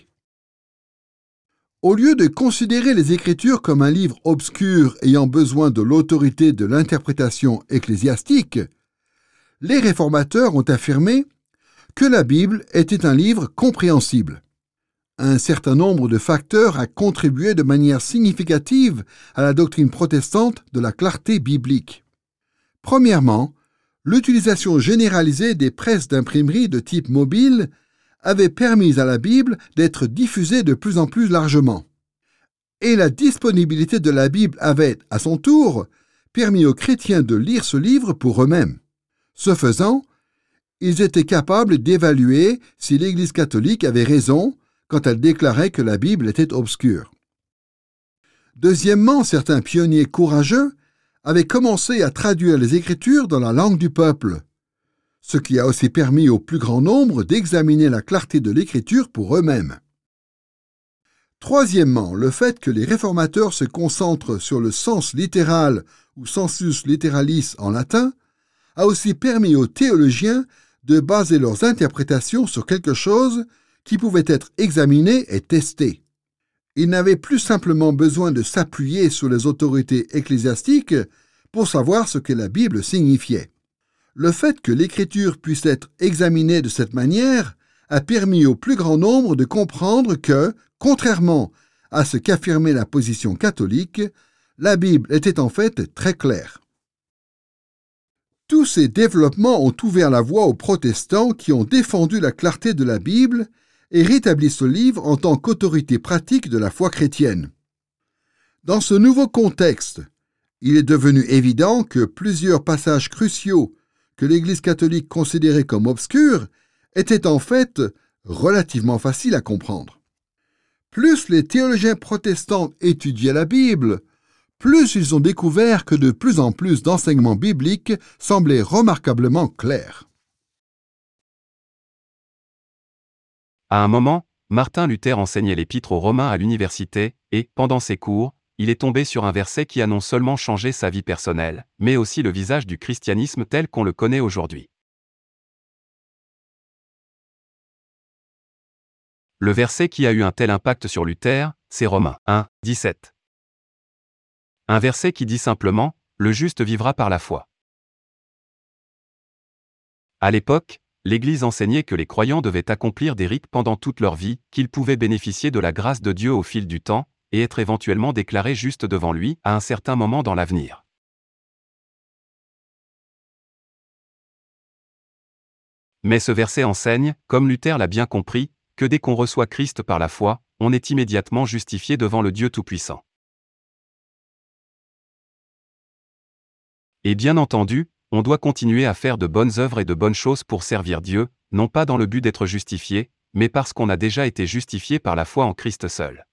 Au lieu de considérer les Écritures comme un livre obscur ayant besoin de l'autorité de l'interprétation ecclésiastique, les réformateurs ont affirmé que la Bible était un livre compréhensible. Un certain nombre de facteurs a contribué de manière significative à la doctrine protestante de la clarté biblique. Premièrement, l'utilisation généralisée des presses d'imprimerie de type mobile avait permis à la Bible d'être diffusée de plus en plus largement. Et la disponibilité de la Bible avait, à son tour, permis aux chrétiens de lire ce livre pour eux-mêmes. Ce faisant, ils étaient capables d'évaluer si l'Église catholique avait raison quand elle déclarait que la Bible était obscure. Deuxièmement, certains pionniers courageux avaient commencé à traduire les Écritures dans la langue du peuple, ce qui a aussi permis au plus grand nombre d'examiner la clarté de l'Écriture pour eux-mêmes. Troisièmement, le fait que les réformateurs se concentrent sur le sens littéral ou sensus literalis en latin a aussi permis aux théologiens de baser leurs interprétations sur quelque chose qui pouvait être examiné et testé. Ils n'avaient plus simplement besoin de s'appuyer sur les autorités ecclésiastiques pour savoir ce que la Bible signifiait. Le fait que l'Écriture puisse être examinée de cette manière a permis au plus grand nombre de comprendre que, contrairement à ce qu'affirmait la position catholique, la Bible était en fait très claire. Tous ces développements ont ouvert la voie aux protestants qui ont défendu la clarté de la Bible et rétabli ce livre en tant qu'autorité pratique de la foi chrétienne. Dans ce nouveau contexte, il est devenu évident que plusieurs passages cruciaux que l'Église catholique considérait comme obscurs étaient en fait relativement faciles à comprendre. Plus les théologiens protestants étudiaient la Bible, plus ils ont découvert que de plus en plus d'enseignements bibliques semblaient remarquablement clairs. À un moment, Martin Luther enseignait l'Épître aux Romains à l'université, et, pendant ses cours, il est tombé sur un verset qui a non seulement changé sa vie personnelle, mais aussi le visage du christianisme tel qu'on le connaît aujourd'hui. Le verset qui a eu un tel impact sur Luther, c'est Romains un, dix-sept. Un verset qui dit simplement « Le juste vivra par la foi ». À l'époque, l'Église enseignait que les croyants devaient accomplir des rites pendant toute leur vie, qu'ils pouvaient bénéficier de la grâce de Dieu au fil du temps, et être éventuellement déclarés justes devant lui à un certain moment dans l'avenir. Mais ce verset enseigne, comme Luther l'a bien compris, que dès qu'on reçoit Christ par la foi, on est immédiatement justifié devant le Dieu Tout-Puissant. Et bien entendu, on doit continuer à faire de bonnes œuvres et de bonnes choses pour servir Dieu, non pas dans le but d'être justifié, mais parce qu'on a déjà été justifié par la foi en Christ seul.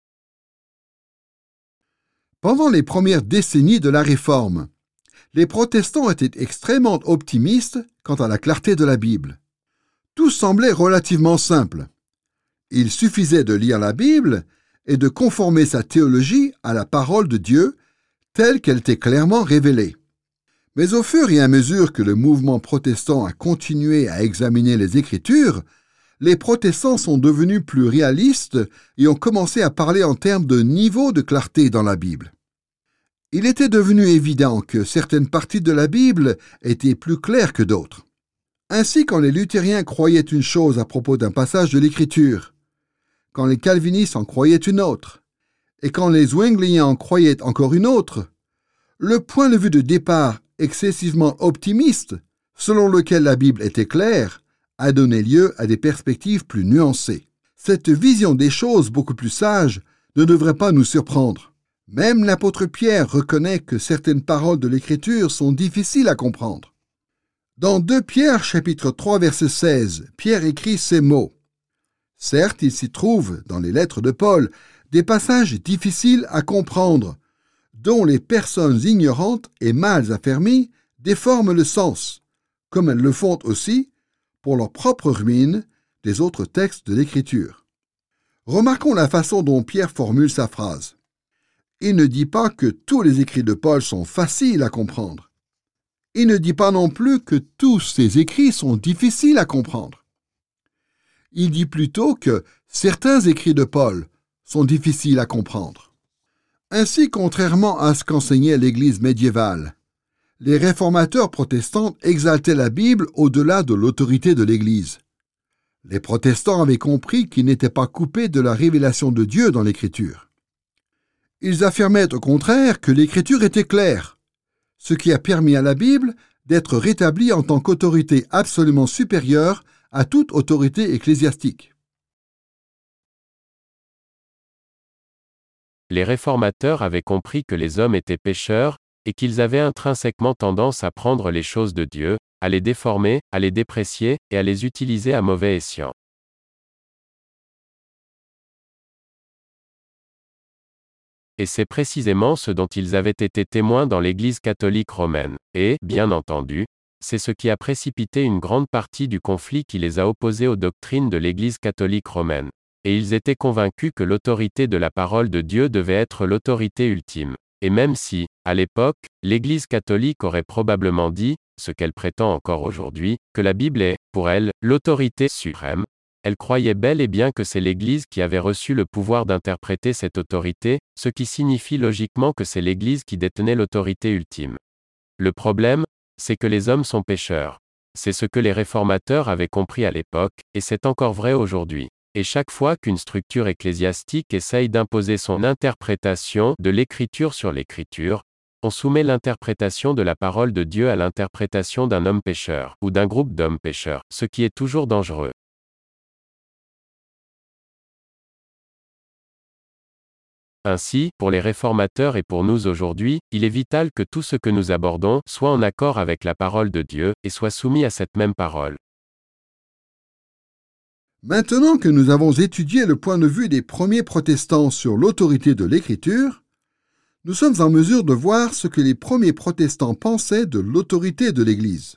Pendant les premières décennies de la Réforme, les protestants étaient extrêmement optimistes quant à la clarté de la Bible. Tout semblait relativement simple. Il suffisait de lire la Bible et de conformer sa théologie à la parole de Dieu telle qu'elle était clairement révélée. Mais au fur et à mesure que le mouvement protestant a continué à examiner les Écritures, les protestants sont devenus plus réalistes et ont commencé à parler en termes de niveau de clarté dans la Bible. Il était devenu évident que certaines parties de la Bible étaient plus claires que d'autres. Ainsi, quand les luthériens croyaient une chose à propos d'un passage de l'Écriture, quand les calvinistes en croyaient une autre, et quand les zwingliens en croyaient encore une autre, le point de vue de départ excessivement optimiste, selon lequel la Bible était claire, a donné lieu à des perspectives plus nuancées. Cette vision des choses beaucoup plus sage ne devrait pas nous surprendre. Même l'apôtre Pierre reconnaît que certaines paroles de l'Écriture sont difficiles à comprendre. Dans deux Pierre chapitre trois verset seize, Pierre écrit ces mots. Certes, il s'y trouve, dans les lettres de Paul, des passages difficiles à comprendre, dont les personnes ignorantes et mal affermies déforment le sens, comme elles le font aussi, pour leur propre ruine, des autres textes de l'Écriture. Remarquons la façon dont Pierre formule sa phrase. Il ne dit pas que tous les écrits de Paul sont faciles à comprendre. Il ne dit pas non plus que tous ses écrits sont difficiles à comprendre. Il dit plutôt que certains écrits de Paul sont difficiles à comprendre. Ainsi, contrairement à ce qu'enseignait l'Église médiévale, les réformateurs protestants exaltaient la Bible au-delà de l'autorité de l'Église. Les protestants avaient compris qu'ils n'étaient pas coupés de la révélation de Dieu dans l'Écriture. Ils affirmaient au contraire que l'Écriture était claire, ce qui a permis à la Bible d'être rétablie en tant qu'autorité absolument supérieure à toute autorité ecclésiastique. Les réformateurs avaient compris que les hommes étaient pécheurs, et qu'ils avaient intrinsèquement tendance à prendre les choses de Dieu, à les déformer, à les déprécier, et à les utiliser à mauvais escient. Et c'est précisément ce dont ils avaient été témoins dans l'Église catholique romaine, et, bien entendu, c'est ce qui a précipité une grande partie du conflit qui les a opposés aux doctrines de l'Église catholique romaine. Et ils étaient convaincus que l'autorité de la parole de Dieu devait être l'autorité ultime. Et même si, à l'époque, l'Église catholique aurait probablement dit, ce qu'elle prétend encore aujourd'hui, que la Bible est, pour elle, l'autorité suprême, elle croyait bel et bien que c'est l'Église qui avait reçu le pouvoir d'interpréter cette autorité, ce qui signifie logiquement que c'est l'Église qui détenait l'autorité ultime. Le problème, c'est que les hommes sont pécheurs. C'est ce que les réformateurs avaient compris à l'époque, et c'est encore vrai aujourd'hui. Et chaque fois qu'une structure ecclésiastique essaye d'imposer son interprétation de l'Écriture sur l'Écriture, on soumet l'interprétation de la parole de Dieu à l'interprétation d'un homme pécheur, ou d'un groupe d'hommes pécheurs, ce qui est toujours dangereux. Ainsi, pour les réformateurs et pour nous aujourd'hui, il est vital que tout ce que nous abordons soit en accord avec la parole de Dieu, et soit soumis à cette même parole. Maintenant que nous avons étudié le point de vue des premiers protestants sur l'autorité de l'Écriture, nous sommes en mesure de voir ce que les premiers protestants pensaient de l'autorité de l'Église.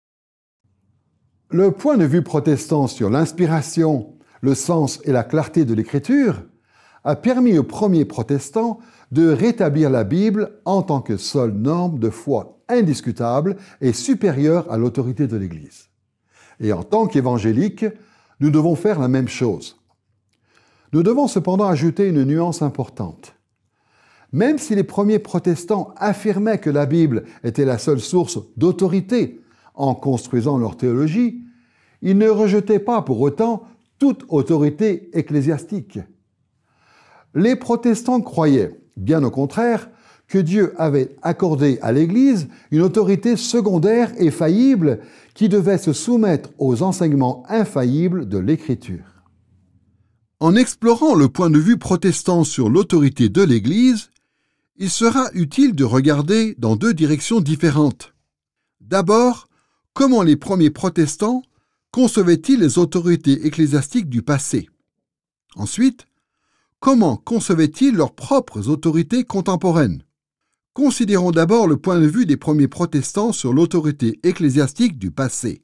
Le point de vue protestant sur l'inspiration, le sens et la clarté de l'Écriture a permis aux premiers protestants de rétablir la Bible en tant que seule norme de foi indiscutable et supérieure à l'autorité de l'Église. Et en tant qu'évangéliques, nous devons faire la même chose. Nous devons cependant ajouter une nuance importante. Même si les premiers protestants affirmaient que la Bible était la seule source d'autorité en construisant leur théologie, ils ne rejetaient pas pour autant toute autorité ecclésiastique. Les protestants croyaient, bien au contraire, que Dieu avait accordé à l'Église une autorité secondaire et faillible qui devait se soumettre aux enseignements infaillibles de l'Écriture. En explorant le point de vue protestant sur l'autorité de l'Église, il sera utile de regarder dans deux directions différentes. D'abord, comment les premiers protestants concevaient-ils les autorités ecclésiastiques du passé? Ensuite, comment concevaient-ils leurs propres autorités contemporaines? Considérons d'abord le point de vue des premiers protestants sur l'autorité ecclésiastique du passé.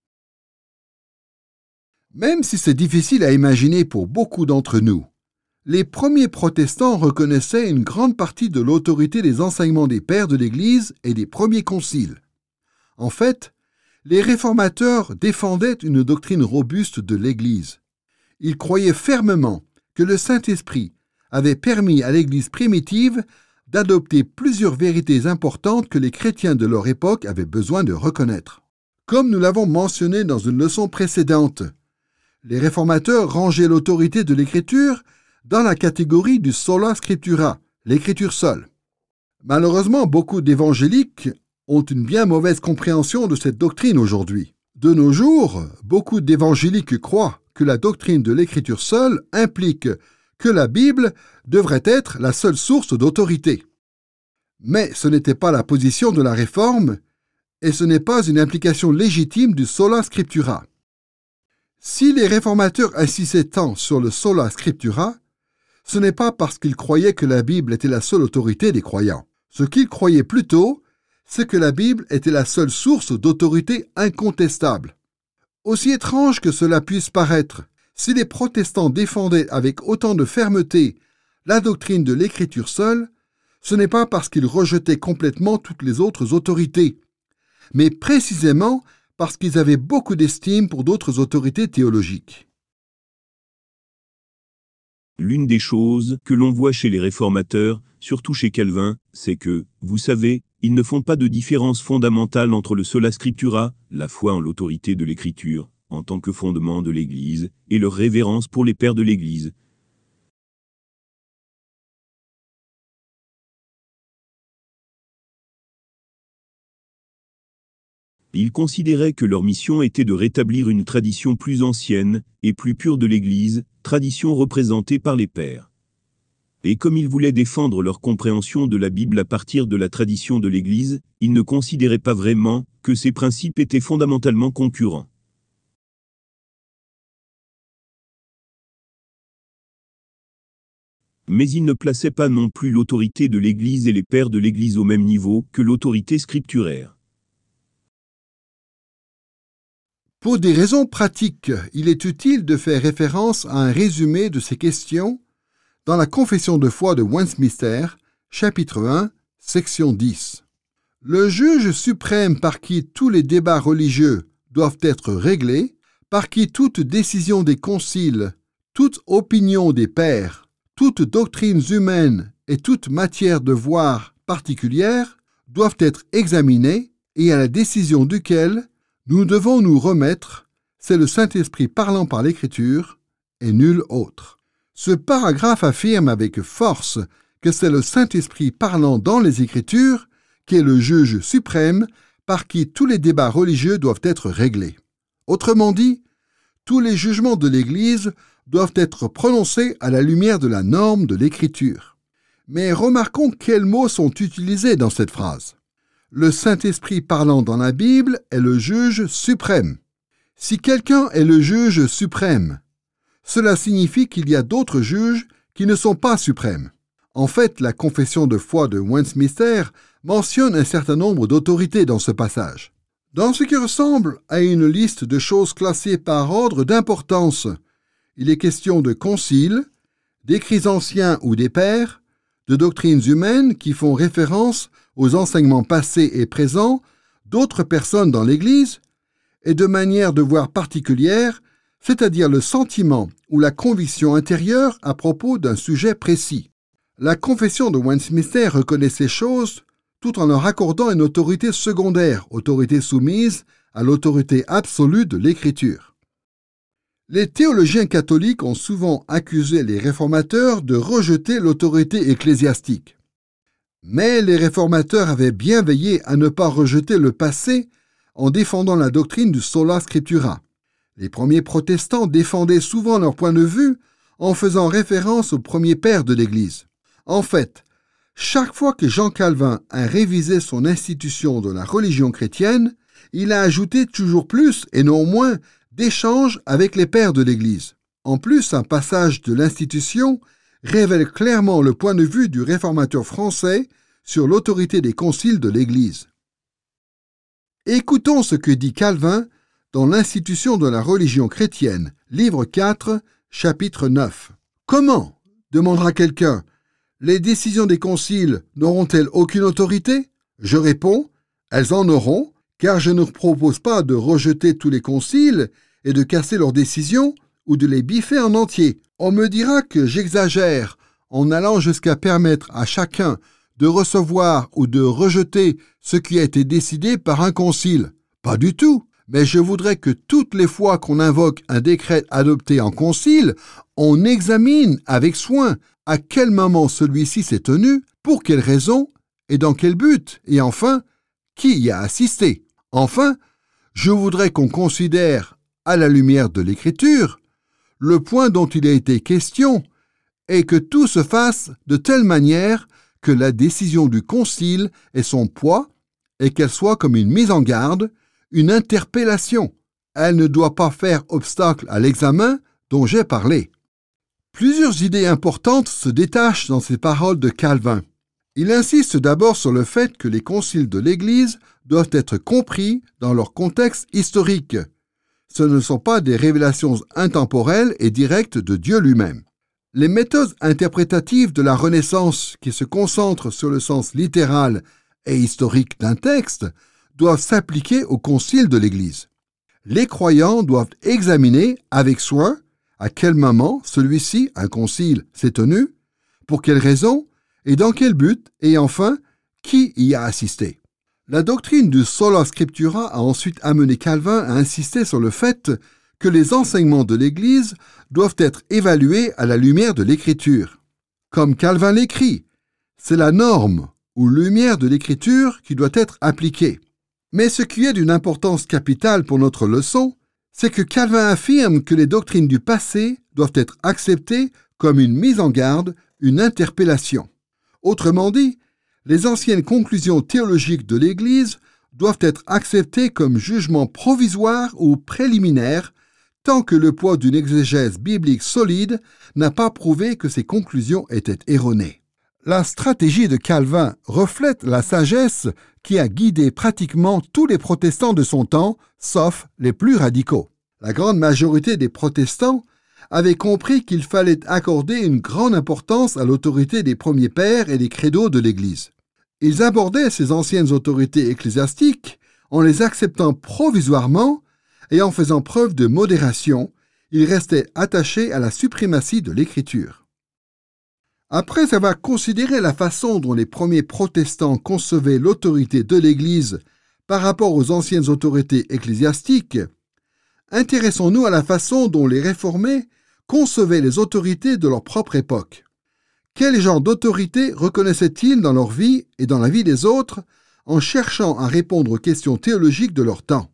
Même si c'est difficile à imaginer pour beaucoup d'entre nous, les premiers protestants reconnaissaient une grande partie de l'autorité des enseignements des pères de l'Église et des premiers conciles. En fait, les réformateurs défendaient une doctrine robuste de l'Église. Ils croyaient fermement que le Saint-Esprit avait permis à l'Église primitive d'adopter plusieurs vérités importantes que les chrétiens de leur époque avaient besoin de reconnaître. Comme nous l'avons mentionné dans une leçon précédente, les réformateurs rangeaient l'autorité de l'Écriture dans la catégorie du sola scriptura, l'Écriture seule. Malheureusement, beaucoup d'évangéliques ont une bien mauvaise compréhension de cette doctrine aujourd'hui. De nos jours, beaucoup d'évangéliques croient que la doctrine de l'Écriture seule implique que la Bible devrait être la seule source d'autorité. Mais ce n'était pas la position de la Réforme et ce n'est pas une implication légitime du sola scriptura. Si les réformateurs insistaient tant sur le sola scriptura, ce n'est pas parce qu'ils croyaient que la Bible était la seule autorité des croyants. Ce qu'ils croyaient plutôt, c'est que la Bible était la seule source d'autorité incontestable. Aussi étrange que cela puisse paraître, si les protestants défendaient avec autant de fermeté la doctrine de l'Écriture seule, ce n'est pas parce qu'ils rejetaient complètement toutes les autres autorités, mais précisément parce qu'ils avaient beaucoup d'estime pour d'autres autorités théologiques. L'une des choses que l'on voit chez les réformateurs, surtout chez Calvin, c'est que, vous savez, ils ne font pas de différence fondamentale entre le sola scriptura, la foi en l'autorité de l'Écriture, en tant que fondement de l'Église, et leur révérence pour les pères de l'Église. Ils considéraient que leur mission était de rétablir une tradition plus ancienne et plus pure de l'Église, tradition représentée par les pères. Et comme ils voulaient défendre leur compréhension de la Bible à partir de la tradition de l'Église, ils ne considéraient pas vraiment que ces principes étaient fondamentalement concurrents. Mais ils ne plaçaient pas non plus l'autorité de l'Église et les pères de l'Église au même niveau que l'autorité scripturaire. Pour des raisons pratiques, il est utile de faire référence à un résumé de ces questions dans la Confession de foi de Westminster, chapitre un, section dix. Le juge suprême par qui tous les débats religieux doivent être réglés, par qui toute décision des conciles, toute opinion des pères, toutes doctrines humaines et toute matière de voir particulière doivent être examinées et à la décision duquel nous devons nous remettre, c'est le Saint-Esprit parlant par l'Écriture et nul autre. Ce paragraphe affirme avec force que c'est le Saint-Esprit parlant dans les Écritures qui est le juge suprême par qui tous les débats religieux doivent être réglés. Autrement dit, tous les jugements de l'Église doivent être prononcés à la lumière de la norme de l'Écriture. Mais remarquons quels mots sont utilisés dans cette phrase. Le Saint-Esprit parlant dans la Bible est le juge suprême. Si quelqu'un est le juge suprême, cela signifie qu'il y a d'autres juges qui ne sont pas suprêmes. En fait, la confession de foi de Westminster mentionne un certain nombre d'autorités dans ce passage. Dans ce qui ressemble à une liste de choses classées par ordre d'importance, il est question de conciles, d'écrits anciens ou des pères, de doctrines humaines qui font référence aux enseignements passés et présents d'autres personnes dans l'Église, et de manière de voir particulière, c'est-à-dire le sentiment ou la conviction intérieure à propos d'un sujet précis. La confession de Westminster reconnaît ces choses tout en leur accordant une autorité secondaire, autorité soumise à l'autorité absolue de l'Écriture. Les théologiens catholiques ont souvent accusé les réformateurs de rejeter l'autorité ecclésiastique. Mais les réformateurs avaient bien veillé à ne pas rejeter le passé en défendant la doctrine du sola scriptura. Les premiers protestants défendaient souvent leur point de vue en faisant référence aux premiers pères de l'Église. En fait, chaque fois que Jean Calvin a révisé son institution de la religion chrétienne, il a ajouté toujours plus, et non moins, d'échanges avec les pères de l'Église. En plus, un passage de l'institution révèle clairement le point de vue du réformateur français sur l'autorité des conciles de l'Église. Écoutons ce que dit Calvin dans l'Institution de la religion chrétienne, livre quatre, chapitre neuf. « Comment, demandera quelqu'un, les décisions des conciles n'auront-elles aucune autorité ? Je réponds, elles en auront, car je ne propose pas de rejeter tous les conciles et de casser leurs décisions ou de les biffer en entier. On me dira que j'exagère en allant jusqu'à permettre à chacun de recevoir ou de rejeter ce qui a été décidé par un concile. Pas du tout, mais je voudrais que toutes les fois qu'on invoque un décret adopté en concile, on examine avec soin à quel moment celui-ci s'est tenu, pour quelle raison et dans quel but, et enfin, qui y a assisté. Enfin, je voudrais qu'on considère, à la lumière de l'Écriture, le point dont il a été question, et que tout se fasse de telle manière que la décision du concile ait son poids et qu'elle soit comme une mise en garde, une interpellation. Elle ne doit pas faire obstacle à l'examen dont j'ai parlé. Plusieurs idées importantes se détachent dans ces paroles de Calvin. Il insiste d'abord sur le fait que les conciles de l'Église doivent être compris dans leur contexte historique. Ce ne sont pas des révélations intemporelles et directes de Dieu lui-même. Les méthodes interprétatives de la Renaissance, qui se concentrent sur le sens littéral et historique d'un texte, doivent s'appliquer au concile de l'Église. Les croyants doivent examiner avec soin à quel moment celui-ci, un concile, s'est tenu, pour quelles raisons et dans quel but, et enfin, qui y a assisté. La doctrine du sola scriptura a ensuite amené Calvin à insister sur le fait que les enseignements de l'Église doivent être évalués à la lumière de l'Écriture. Comme Calvin l'écrit, c'est la norme ou lumière de l'Écriture qui doit être appliquée. Mais ce qui est d'une importance capitale pour notre leçon, c'est que Calvin affirme que les doctrines du passé doivent être acceptées comme une mise en garde, une interpellation. Autrement dit, les anciennes conclusions théologiques de l'Église doivent être acceptées comme jugements provisoires ou préliminaires tant que le poids d'une exégèse biblique solide n'a pas prouvé que ces conclusions étaient erronées. La stratégie de Calvin reflète la sagesse qui a guidé pratiquement tous les protestants de son temps, sauf les plus radicaux. La grande majorité des protestants avaient compris qu'il fallait accorder une grande importance à l'autorité des premiers pères et des credos de l'Église. Ils abordaient ces anciennes autorités ecclésiastiques en les acceptant provisoirement et en faisant preuve de modération, ils restaient attachés à la suprématie de l'Écriture. Après avoir considéré la façon dont les premiers protestants concevaient l'autorité de l'Église par rapport aux anciennes autorités ecclésiastiques, intéressons-nous à la façon dont les réformés concevaient les autorités de leur propre époque. Quel genre d'autorité reconnaissaient-ils dans leur vie et dans la vie des autres en cherchant à répondre aux questions théologiques de leur temps?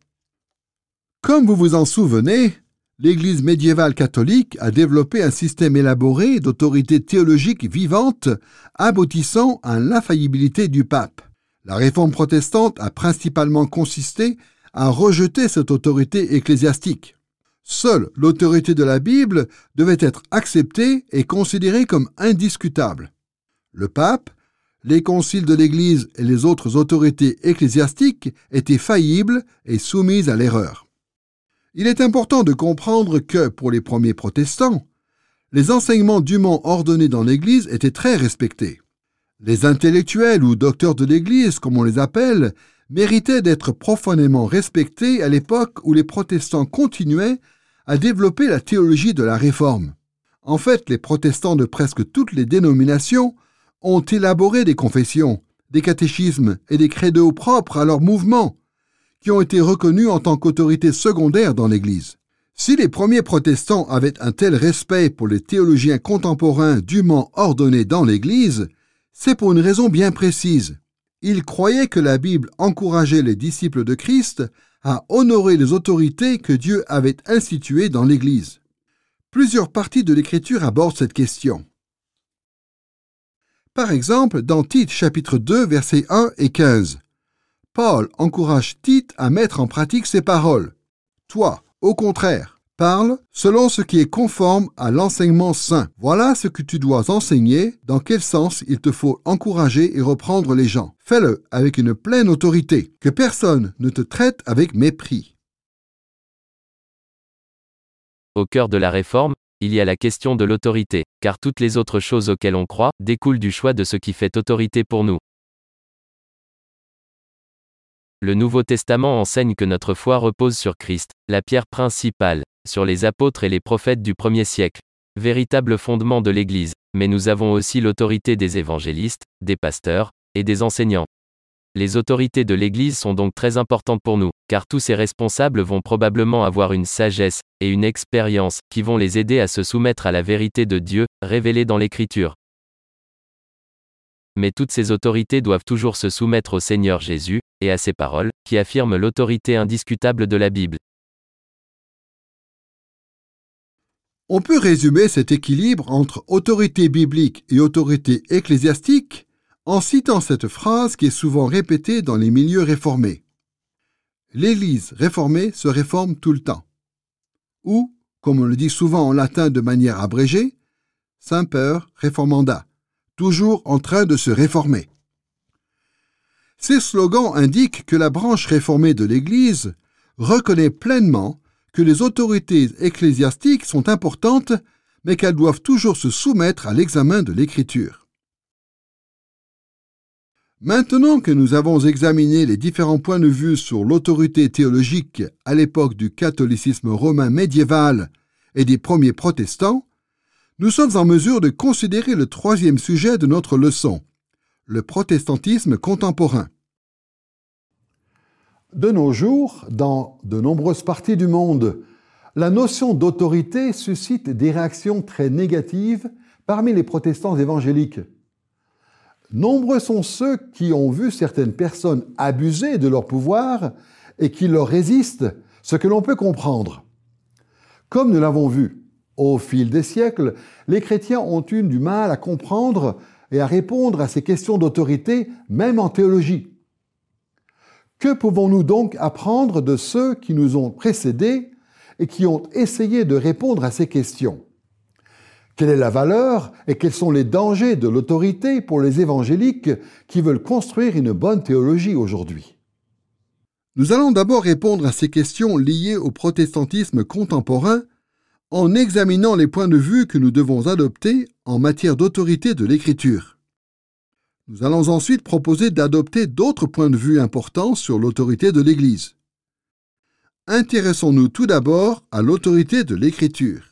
Comme vous vous en souvenez, l'Église médiévale catholique a développé un système élaboré d'autorité théologique vivante aboutissant à l'infaillibilité du pape. La réforme protestante a principalement consisté à rejeter cette autorité ecclésiastique. Seule l'autorité de la Bible devait être acceptée et considérée comme indiscutable. Le pape, les conciles de l'Église et les autres autorités ecclésiastiques étaient faillibles et soumises à l'erreur. Il est important de comprendre que, pour les premiers protestants, les enseignements dûment ordonnés dans l'Église étaient très respectés. Les intellectuels ou docteurs de l'Église, comme on les appelle, méritaient d'être profondément respectés à l'époque où les protestants continuaient à développer la théologie de la Réforme. En fait, les protestants de presque toutes les dénominations ont élaboré des confessions, des catéchismes et des credos propres à leur mouvement, qui ont été reconnus en tant qu'autorité secondaire dans l'Église. Si les premiers protestants avaient un tel respect pour les théologiens contemporains dûment ordonnés dans l'Église, c'est pour une raison bien précise. Ils croyaient que la Bible encourageait les disciples de Christ à honorer les autorités que Dieu avait instituées dans l'Église. Plusieurs parties de l'Écriture abordent cette question. Par exemple, dans Tite chapitre deux, versets un et quinze, Paul encourage Tite à mettre en pratique ces paroles. Toi, au contraire, parle selon ce qui est conforme à l'enseignement saint. Voilà ce que tu dois enseigner, dans quel sens il te faut encourager et reprendre les gens. Fais-le avec une pleine autorité, que personne ne te traite avec mépris. Au cœur de la réforme, il y a la question de l'autorité, car toutes les autres choses auxquelles on croit découlent du choix de ce qui fait autorité pour nous. Le Nouveau Testament enseigne que notre foi repose sur Christ, la pierre principale, sur les apôtres et les prophètes du premier siècle, véritable fondement de l'Église, mais nous avons aussi l'autorité des évangélistes, des pasteurs, et des enseignants. Les autorités de l'Église sont donc très importantes pour nous, car tous ces responsables vont probablement avoir une sagesse et une expérience qui vont les aider à se soumettre à la vérité de Dieu, révélée dans l'Écriture. Mais toutes ces autorités doivent toujours se soumettre au Seigneur Jésus, et à ses paroles, qui affirment l'autorité indiscutable de la Bible. On peut résumer cet équilibre entre autorité biblique et autorité ecclésiastique en citant cette phrase qui est souvent répétée dans les milieux réformés. L'Église réformée se réforme tout le temps. Ou, comme on le dit souvent en latin de manière abrégée, semper reformanda, toujours en train de se réformer. Ces slogans indiquent que la branche réformée de l'Église reconnaît pleinement que les autorités ecclésiastiques sont importantes, mais qu'elles doivent toujours se soumettre à l'examen de l'Écriture. Maintenant que nous avons examiné les différents points de vue sur l'autorité théologique à l'époque du catholicisme romain médiéval et des premiers protestants, nous sommes en mesure de considérer le troisième sujet de notre leçon, le protestantisme contemporain. De nos jours, dans de nombreuses parties du monde, la notion d'autorité suscite des réactions très négatives parmi les protestants évangéliques. Nombreux sont ceux qui ont vu certaines personnes abuser de leur pouvoir et qui leur résistent, ce que l'on peut comprendre. Comme nous l'avons vu, au fil des siècles, les chrétiens ont eu du mal à comprendre et à répondre à ces questions d'autorité, même en théologie. Que pouvons-nous donc apprendre de ceux qui nous ont précédés et qui ont essayé de répondre à ces questions? Quelle est la valeur et quels sont les dangers de l'autorité pour les évangéliques qui veulent construire une bonne théologie aujourd'hui? Nous allons d'abord répondre à ces questions liées au protestantisme contemporain en examinant les points de vue que nous devons adopter en matière d'autorité de l'Écriture. Nous allons ensuite proposer d'adopter d'autres points de vue importants sur l'autorité de l'Église. Intéressons-nous tout d'abord à l'autorité de l'Écriture.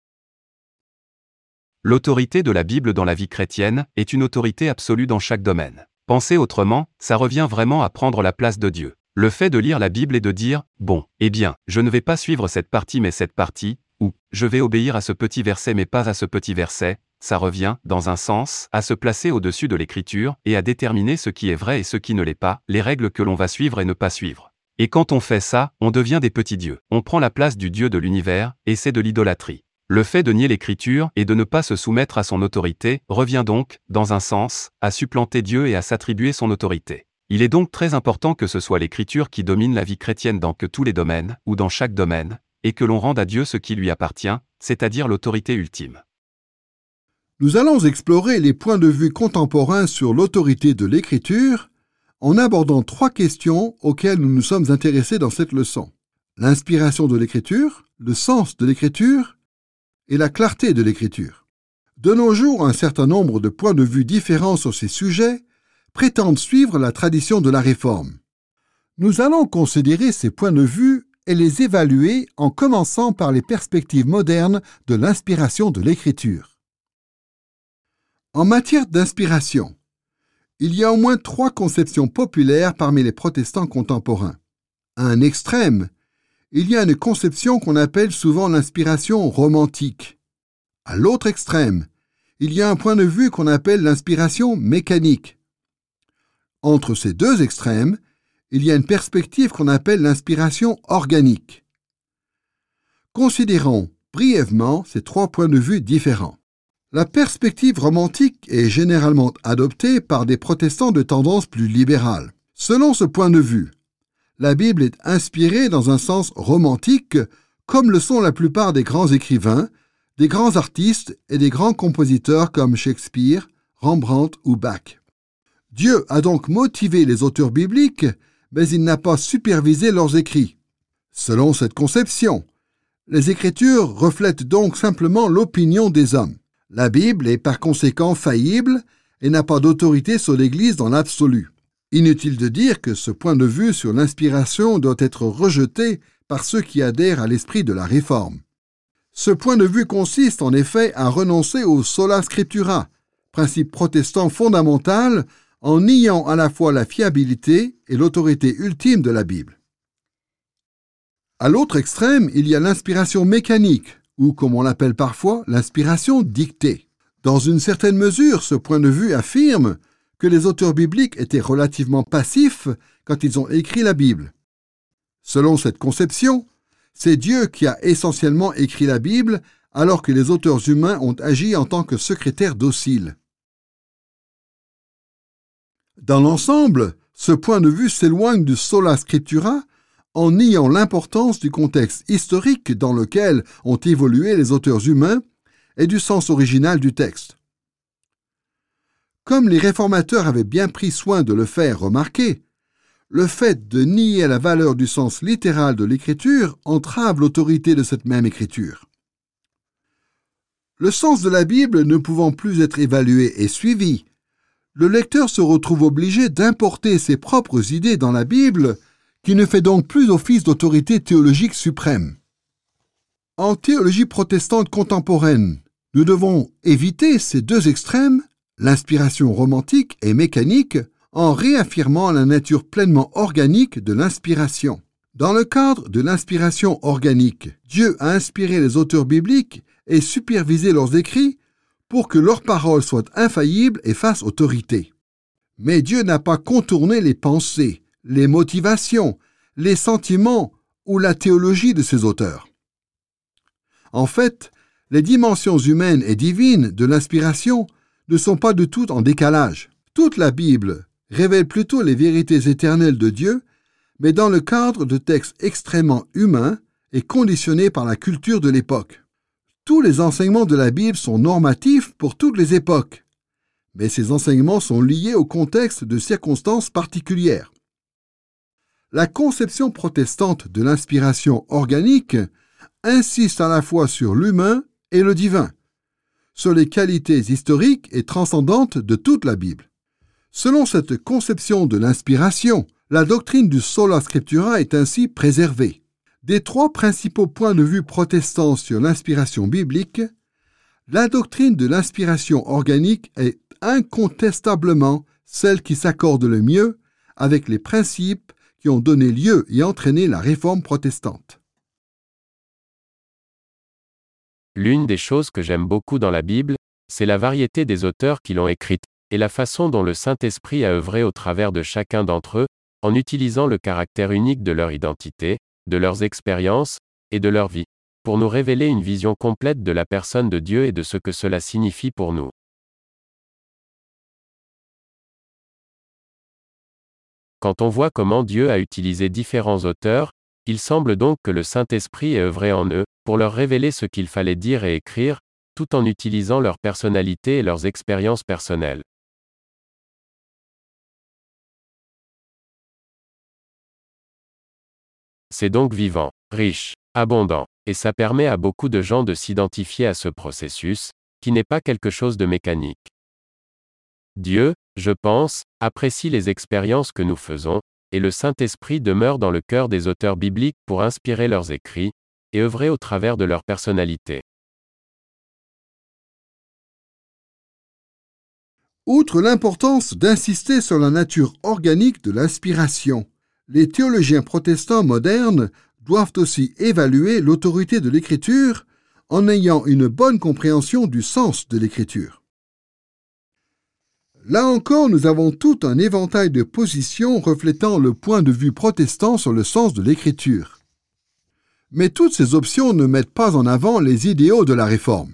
L'autorité de la Bible dans la vie chrétienne est une autorité absolue dans chaque domaine. Penser autrement, ça revient vraiment à prendre la place de Dieu. Le fait de lire la Bible et de dire « Bon, eh bien, je ne vais pas suivre cette partie mais cette partie » ou « Je vais obéir à ce petit verset mais pas à ce petit verset », ça revient, dans un sens, à se placer au-dessus de l'Écriture et à déterminer ce qui est vrai et ce qui ne l'est pas, les règles que l'on va suivre et ne pas suivre. Et quand on fait ça, on devient des petits dieux. On prend la place du Dieu de l'univers, et c'est de l'idolâtrie. Le fait de nier l'Écriture et de ne pas se soumettre à son autorité revient donc, dans un sens, à supplanter Dieu et à s'attribuer son autorité. Il est donc très important que ce soit l'Écriture qui domine la vie chrétienne dans que tous les domaines, ou dans chaque domaine, et que l'on rende à Dieu ce qui lui appartient, c'est-à-dire l'autorité ultime. Nous allons explorer les points de vue contemporains sur l'autorité de l'Écriture en abordant trois questions auxquelles nous nous sommes intéressés dans cette leçon. L'inspiration de l'Écriture, le sens de l'Écriture et la clarté de l'Écriture. De nos jours, un certain nombre de points de vue différents sur ces sujets prétendent suivre la tradition de la Réforme. Nous allons considérer ces points de vue et les évaluer en commençant par les perspectives modernes de l'inspiration de l'Écriture. En matière d'inspiration, il y a au moins trois conceptions populaires parmi les protestants contemporains. à un extrême, il y a une conception qu'on appelle souvent l'inspiration romantique. À l'autre extrême, il y a un point de vue qu'on appelle l'inspiration mécanique. Entre ces deux extrêmes, il y a une perspective qu'on appelle l'inspiration organique. Considérons brièvement ces trois points de vue différents. La perspective romantique est généralement adoptée par des protestants de tendance plus libérale. Selon ce point de vue, la Bible est inspirée dans un sens romantique, comme le sont la plupart des grands écrivains, des grands artistes et des grands compositeurs comme Shakespeare, Rembrandt ou Bach. Dieu a donc motivé les auteurs bibliques, mais il n'a pas supervisé leurs écrits. Selon cette conception, les Écritures reflètent donc simplement l'opinion des hommes. La Bible est par conséquent faillible et n'a pas d'autorité sur l'Église dans l'absolu. Inutile de dire que ce point de vue sur l'inspiration doit être rejeté par ceux qui adhèrent à l'esprit de la Réforme. Ce point de vue consiste en effet à renoncer au sola scriptura, principe protestant fondamental, en niant à la fois la fiabilité et l'autorité ultime de la Bible. À l'autre extrême, il y a l'inspiration mécanique, ou comme on l'appelle parfois, l'inspiration dictée. Dans une certaine mesure, ce point de vue affirme que les auteurs bibliques étaient relativement passifs quand ils ont écrit la Bible. Selon cette conception, c'est Dieu qui a essentiellement écrit la Bible, alors que les auteurs humains ont agi en tant que secrétaires dociles. Dans l'ensemble, ce point de vue s'éloigne du sola scriptura en niant l'importance du contexte historique dans lequel ont évolué les auteurs humains et du sens original du texte. Comme les réformateurs avaient bien pris soin de le faire remarquer, le fait de nier la valeur du sens littéral de l'écriture entrave l'autorité de cette même écriture. Le sens de la Bible ne pouvant plus être évalué et suivi, le lecteur se retrouve obligé d'importer ses propres idées dans la Bible, qui ne fait donc plus office d'autorité théologique suprême. En théologie protestante contemporaine, nous devons éviter ces deux extrêmes, l'inspiration romantique et mécanique, en réaffirmant la nature pleinement organique de l'inspiration. Dans le cadre de l'inspiration organique, Dieu a inspiré les auteurs bibliques et supervisé leurs écrits pour que leurs paroles soient infaillibles et fassent autorité. Mais Dieu n'a pas contourné les pensées, les motivations, les sentiments ou la théologie de ses auteurs. En fait, les dimensions humaines et divines de l'inspiration ne sont pas du tout en décalage. Toute la Bible révèle plutôt les vérités éternelles de Dieu, mais dans le cadre de textes extrêmement humains et conditionnés par la culture de l'époque. Tous les enseignements de la Bible sont normatifs pour toutes les époques, mais ces enseignements sont liés au contexte de circonstances particulières. La conception protestante de l'inspiration organique insiste à la fois sur l'humain et le divin, sur les qualités historiques et transcendantes de toute la Bible. Selon cette conception de l'inspiration, la doctrine du sola scriptura est ainsi préservée. Des trois principaux points de vue protestants sur l'inspiration biblique, la doctrine de l'inspiration organique est incontestablement celle qui s'accorde le mieux avec les principes qui ont donné lieu et entraîné la réforme protestante. L'une des choses que j'aime beaucoup dans la Bible, c'est la variété des auteurs qui l'ont écrite, et la façon dont le Saint-Esprit a œuvré au travers de chacun d'entre eux, en utilisant le caractère unique de leur identité, de leurs expériences, et de leur vie, pour nous révéler une vision complète de la personne de Dieu et de ce que cela signifie pour nous. Quand on voit comment Dieu a utilisé différents auteurs, il semble donc que le Saint-Esprit ait œuvré en eux, pour leur révéler ce qu'il fallait dire et écrire, tout en utilisant leur personnalité et leurs expériences personnelles. C'est donc vivant, riche, abondant, et ça permet à beaucoup de gens de s'identifier à ce processus, qui n'est pas quelque chose de mécanique. Dieu, je pense, apprécie les expériences que nous faisons, et le Saint-Esprit demeure dans le cœur des auteurs bibliques pour inspirer leurs écrits, et œuvrer au travers de leur personnalité. Outre l'importance d'insister sur la nature organique de l'inspiration, les théologiens protestants modernes doivent aussi évaluer l'autorité de l'Écriture en ayant une bonne compréhension du sens de l'Écriture. Là encore, nous avons tout un éventail de positions reflétant le point de vue protestant sur le sens de l'Écriture. Mais toutes ces options ne mettent pas en avant les idéaux de la Réforme.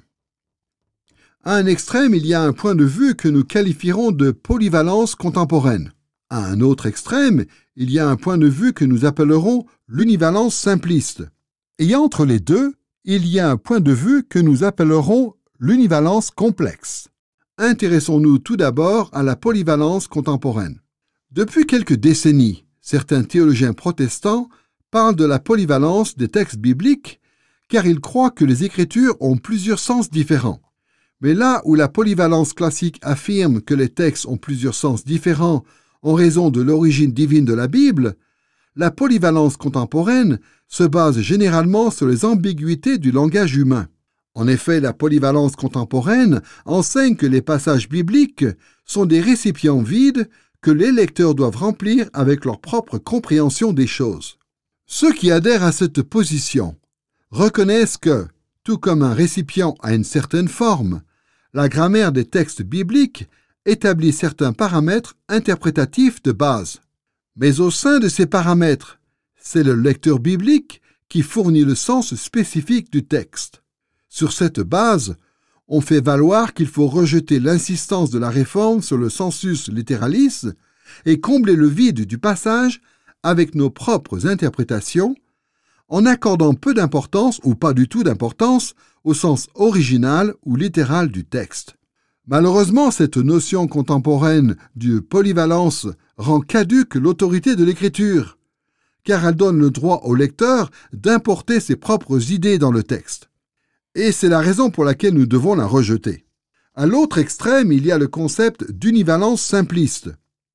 À un extrême, il y a un point de vue que nous qualifierons de polyvalence contemporaine. À un autre extrême, il y a un point de vue que nous appellerons l'univalence simpliste. Et entre les deux, il y a un point de vue que nous appellerons l'univalence complexe. Intéressons-nous tout d'abord à la polyvalence contemporaine. Depuis quelques décennies, certains théologiens protestants parlent de la polyvalence des textes bibliques car ils croient que les Écritures ont plusieurs sens différents. Mais là où la polyvalence classique affirme que les textes ont plusieurs sens différents en raison de l'origine divine de la Bible, la polyvalence contemporaine se base généralement sur les ambiguïtés du langage humain. En effet, la polyvalence contemporaine enseigne que les passages bibliques sont des récipients vides que les lecteurs doivent remplir avec leur propre compréhension des choses. Ceux qui adhèrent à cette position reconnaissent que, tout comme un récipient a une certaine forme, la grammaire des textes bibliques établit certains paramètres interprétatifs de base. Mais au sein de ces paramètres, c'est le lecteur biblique qui fournit le sens spécifique du texte. Sur cette base, on fait valoir qu'il faut rejeter l'insistance de la Réforme sur le sensus littéralis et combler le vide du passage avec nos propres interprétations, en accordant peu d'importance ou pas du tout d'importance au sens original ou littéral du texte. Malheureusement, cette notion contemporaine de polyvalence rend caduque l'autorité de l'Écriture, car elle donne le droit au lecteur d'importer ses propres idées dans le texte. Et c'est la raison pour laquelle nous devons la rejeter. À l'autre extrême, il y a le concept d'univalence simpliste.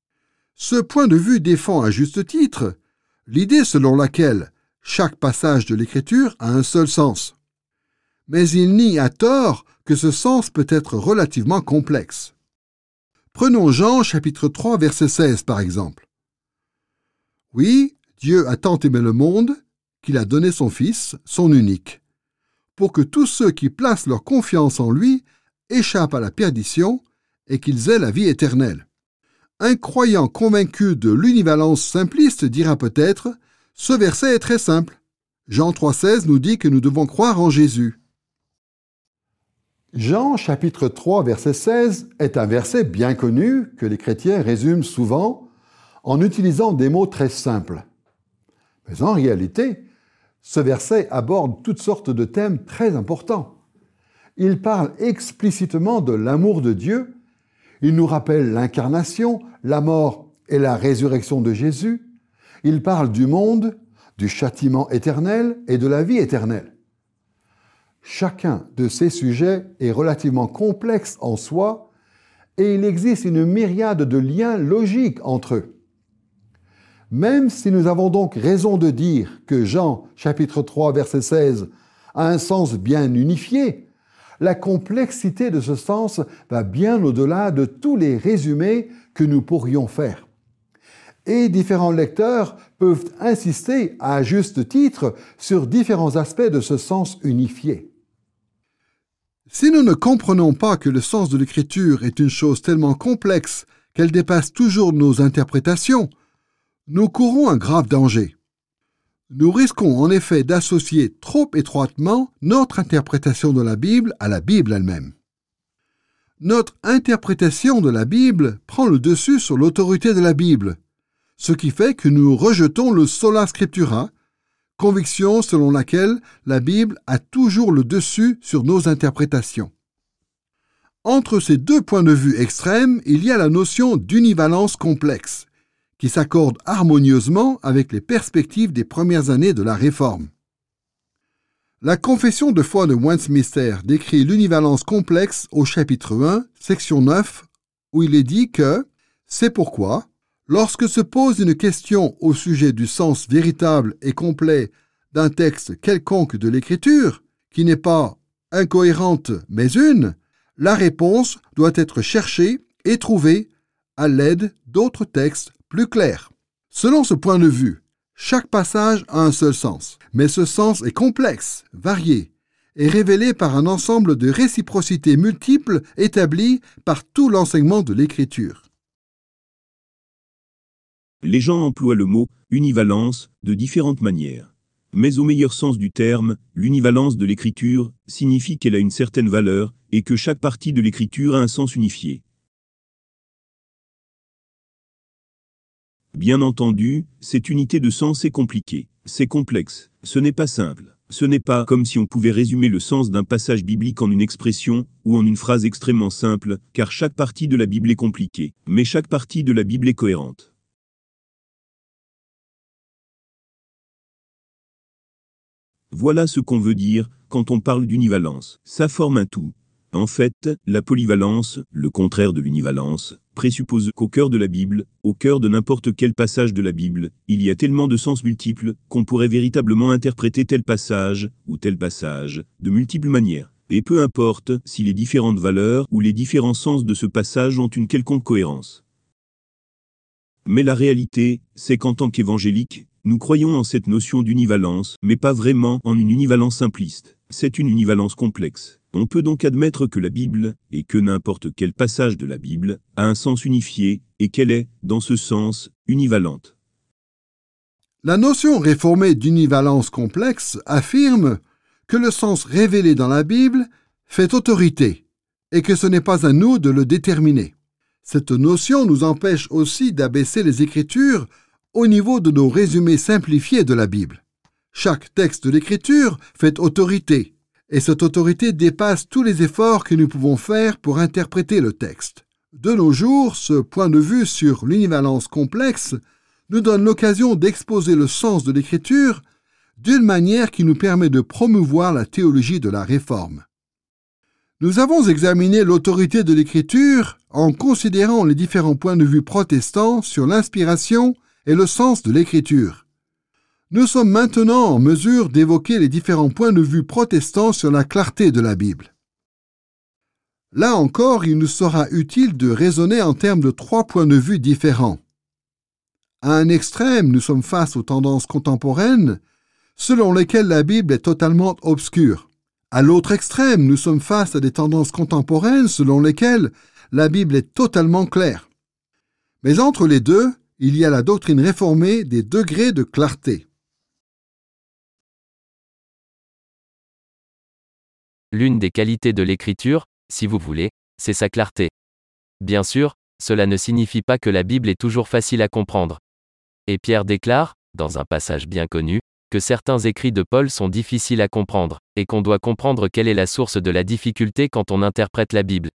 Ce point de vue défend à juste titre l'idée selon laquelle chaque passage de l'Écriture a un seul sens. Mais il nie à tort que ce sens peut être relativement complexe. Prenons Jean chapitre trois verset seize par exemple. « Oui, Dieu a tant aimé le monde qu'il a donné son Fils, son unique, pour que tous ceux qui placent leur confiance en lui échappent à la perdition et qu'ils aient la vie éternelle. » Un croyant convaincu de l'univalence simpliste dira peut-être « Ce verset est très simple. Jean trois seize nous dit que nous devons croire en Jésus. » Jean chapitre trois verset seize est un verset bien connu que les chrétiens résument souvent en utilisant des mots très simples. Mais en réalité, ce verset aborde toutes sortes de thèmes très importants. Il parle explicitement de l'amour de Dieu, il nous rappelle l'incarnation, la mort et la résurrection de Jésus, il parle du monde, du châtiment éternel et de la vie éternelle. Chacun de ces sujets est relativement complexe en soi et il existe une myriade de liens logiques entre eux. Même si nous avons donc raison de dire que Jean, chapitre trois, verset seize, a un sens bien unifié, la complexité de ce sens va bien au-delà de tous les résumés que nous pourrions faire. Et différents lecteurs peuvent insister à juste titre sur différents aspects de ce sens unifié. Si nous ne comprenons pas que le sens de l'Écriture est une chose tellement complexe qu'elle dépasse toujours nos interprétations, nous courons un grave danger. Nous risquons en effet d'associer trop étroitement notre interprétation de la Bible à la Bible elle-même. Notre interprétation de la Bible prend le dessus sur l'autorité de la Bible, ce qui fait que nous rejetons le sola scriptura, conviction selon laquelle la Bible a toujours le dessus sur nos interprétations. Entre ces deux points de vue extrêmes, il y a la notion d'univalence complexe, qui s'accorde harmonieusement avec les perspectives des premières années de la Réforme. La confession de foi de Westminster décrit l'univalence complexe au chapitre un, section neuf, où il est dit que « C'est pourquoi, lorsque se pose une question au sujet du sens véritable et complet d'un texte quelconque de l'Écriture, qui n'est pas incohérente mais une, la réponse doit être cherchée et trouvée à l'aide d'autres textes plus clairs. Selon ce point de vue, chaque passage a un seul sens, mais ce sens est complexe, varié, et révélé par un ensemble de réciprocités multiples établies par tout l'enseignement de l'Écriture. Les gens emploient le mot « univalence » de différentes manières. Mais au meilleur sens du terme, l'univalence de l'écriture signifie qu'elle a une certaine valeur et que chaque partie de l'écriture a un sens unifié. Bien entendu, cette unité de sens est compliquée, c'est complexe, ce n'est pas simple. Ce n'est pas comme si on pouvait résumer le sens d'un passage biblique en une expression ou en une phrase extrêmement simple, car chaque partie de la Bible est compliquée, mais chaque partie de la Bible est cohérente. Voilà ce qu'on veut dire quand on parle d'univalence. Ça forme un tout. En fait, la polyvalence, le contraire de l'univalence, présuppose qu'au cœur de la Bible, au cœur de n'importe quel passage de la Bible, il y a tellement de sens multiples qu'on pourrait véritablement interpréter tel passage ou tel passage de multiples manières. Et peu importe si les différentes valeurs ou les différents sens de ce passage ont une quelconque cohérence. Mais la réalité, c'est qu'en tant qu'évangéliques, nous croyons en cette notion d'univalence, mais pas vraiment en une univalence simpliste. C'est une univalence complexe. On peut donc admettre que la Bible, et que n'importe quel passage de la Bible, a un sens unifié, et qu'elle est, dans ce sens, univalente. La notion réformée d'univalence complexe affirme que le sens révélé dans la Bible fait autorité, et que ce n'est pas à nous de le déterminer. Cette notion nous empêche aussi d'abaisser les Écritures au niveau de nos résumés simplifiés de la Bible. Chaque texte de l'Écriture fait autorité, et cette autorité dépasse tous les efforts que nous pouvons faire pour interpréter le texte. De nos jours, ce point de vue sur l'univalence complexe nous donne l'occasion d'exposer le sens de l'Écriture d'une manière qui nous permet de promouvoir la théologie de la Réforme. Nous avons examiné l'autorité de l'Écriture en considérant les différents points de vue protestants sur l'inspiration et le sens de l'Écriture. Nous sommes maintenant en mesure d'évoquer les différents points de vue protestants sur la clarté de la Bible. Là encore, il nous sera utile de raisonner en termes de trois points de vue différents. À un extrême, nous sommes face aux tendances contemporaines, selon lesquelles la Bible est totalement obscure. À l'autre extrême, nous sommes face à des tendances contemporaines selon lesquelles la Bible est totalement claire. Mais entre les deux, il y a la doctrine réformée des degrés de clarté. L'une des qualités de l'écriture, si vous voulez, c'est sa clarté. Bien sûr, cela ne signifie pas que la Bible est toujours facile à comprendre. Et Pierre déclare, dans un passage bien connu, que certains écrits de Paul sont difficiles à comprendre, et qu'on doit comprendre quelle est la source de la difficulté quand on interprète la Bible.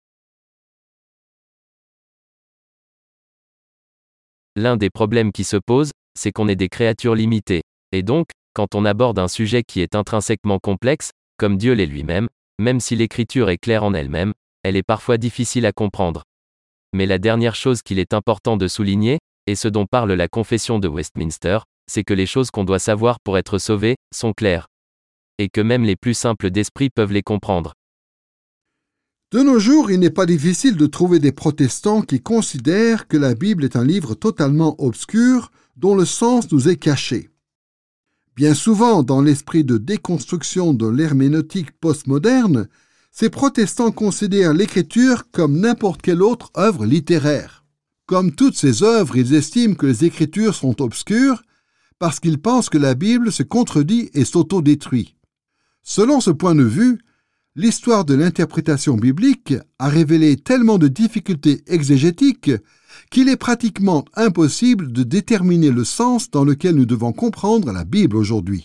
L'un des problèmes qui se posent, c'est qu'on est des créatures limitées, et donc, quand on aborde un sujet qui est intrinsèquement complexe, comme Dieu l'est lui-même, même si l'écriture est claire en elle-même, elle est parfois difficile à comprendre. Mais la dernière chose qu'il est important de souligner, et ce dont parle la Confession de Westminster, c'est que les choses qu'on doit savoir pour être sauvés sont claires. Et que même les plus simples d'esprit peuvent les comprendre. De nos jours, il n'est pas difficile de trouver des protestants qui considèrent que la Bible est un livre totalement obscur dont le sens nous est caché. Bien souvent, dans l'esprit de déconstruction de l'herméneutique postmoderne, ces protestants considèrent l'écriture comme n'importe quelle autre œuvre littéraire. Comme toutes ces œuvres, ils estiment que les écritures sont obscures parce qu'ils pensent que la Bible se contredit et s'autodétruit. Selon ce point de vue, l'histoire de l'interprétation biblique a révélé tellement de difficultés exégétiques qu'il est pratiquement impossible de déterminer le sens dans lequel nous devons comprendre la Bible aujourd'hui.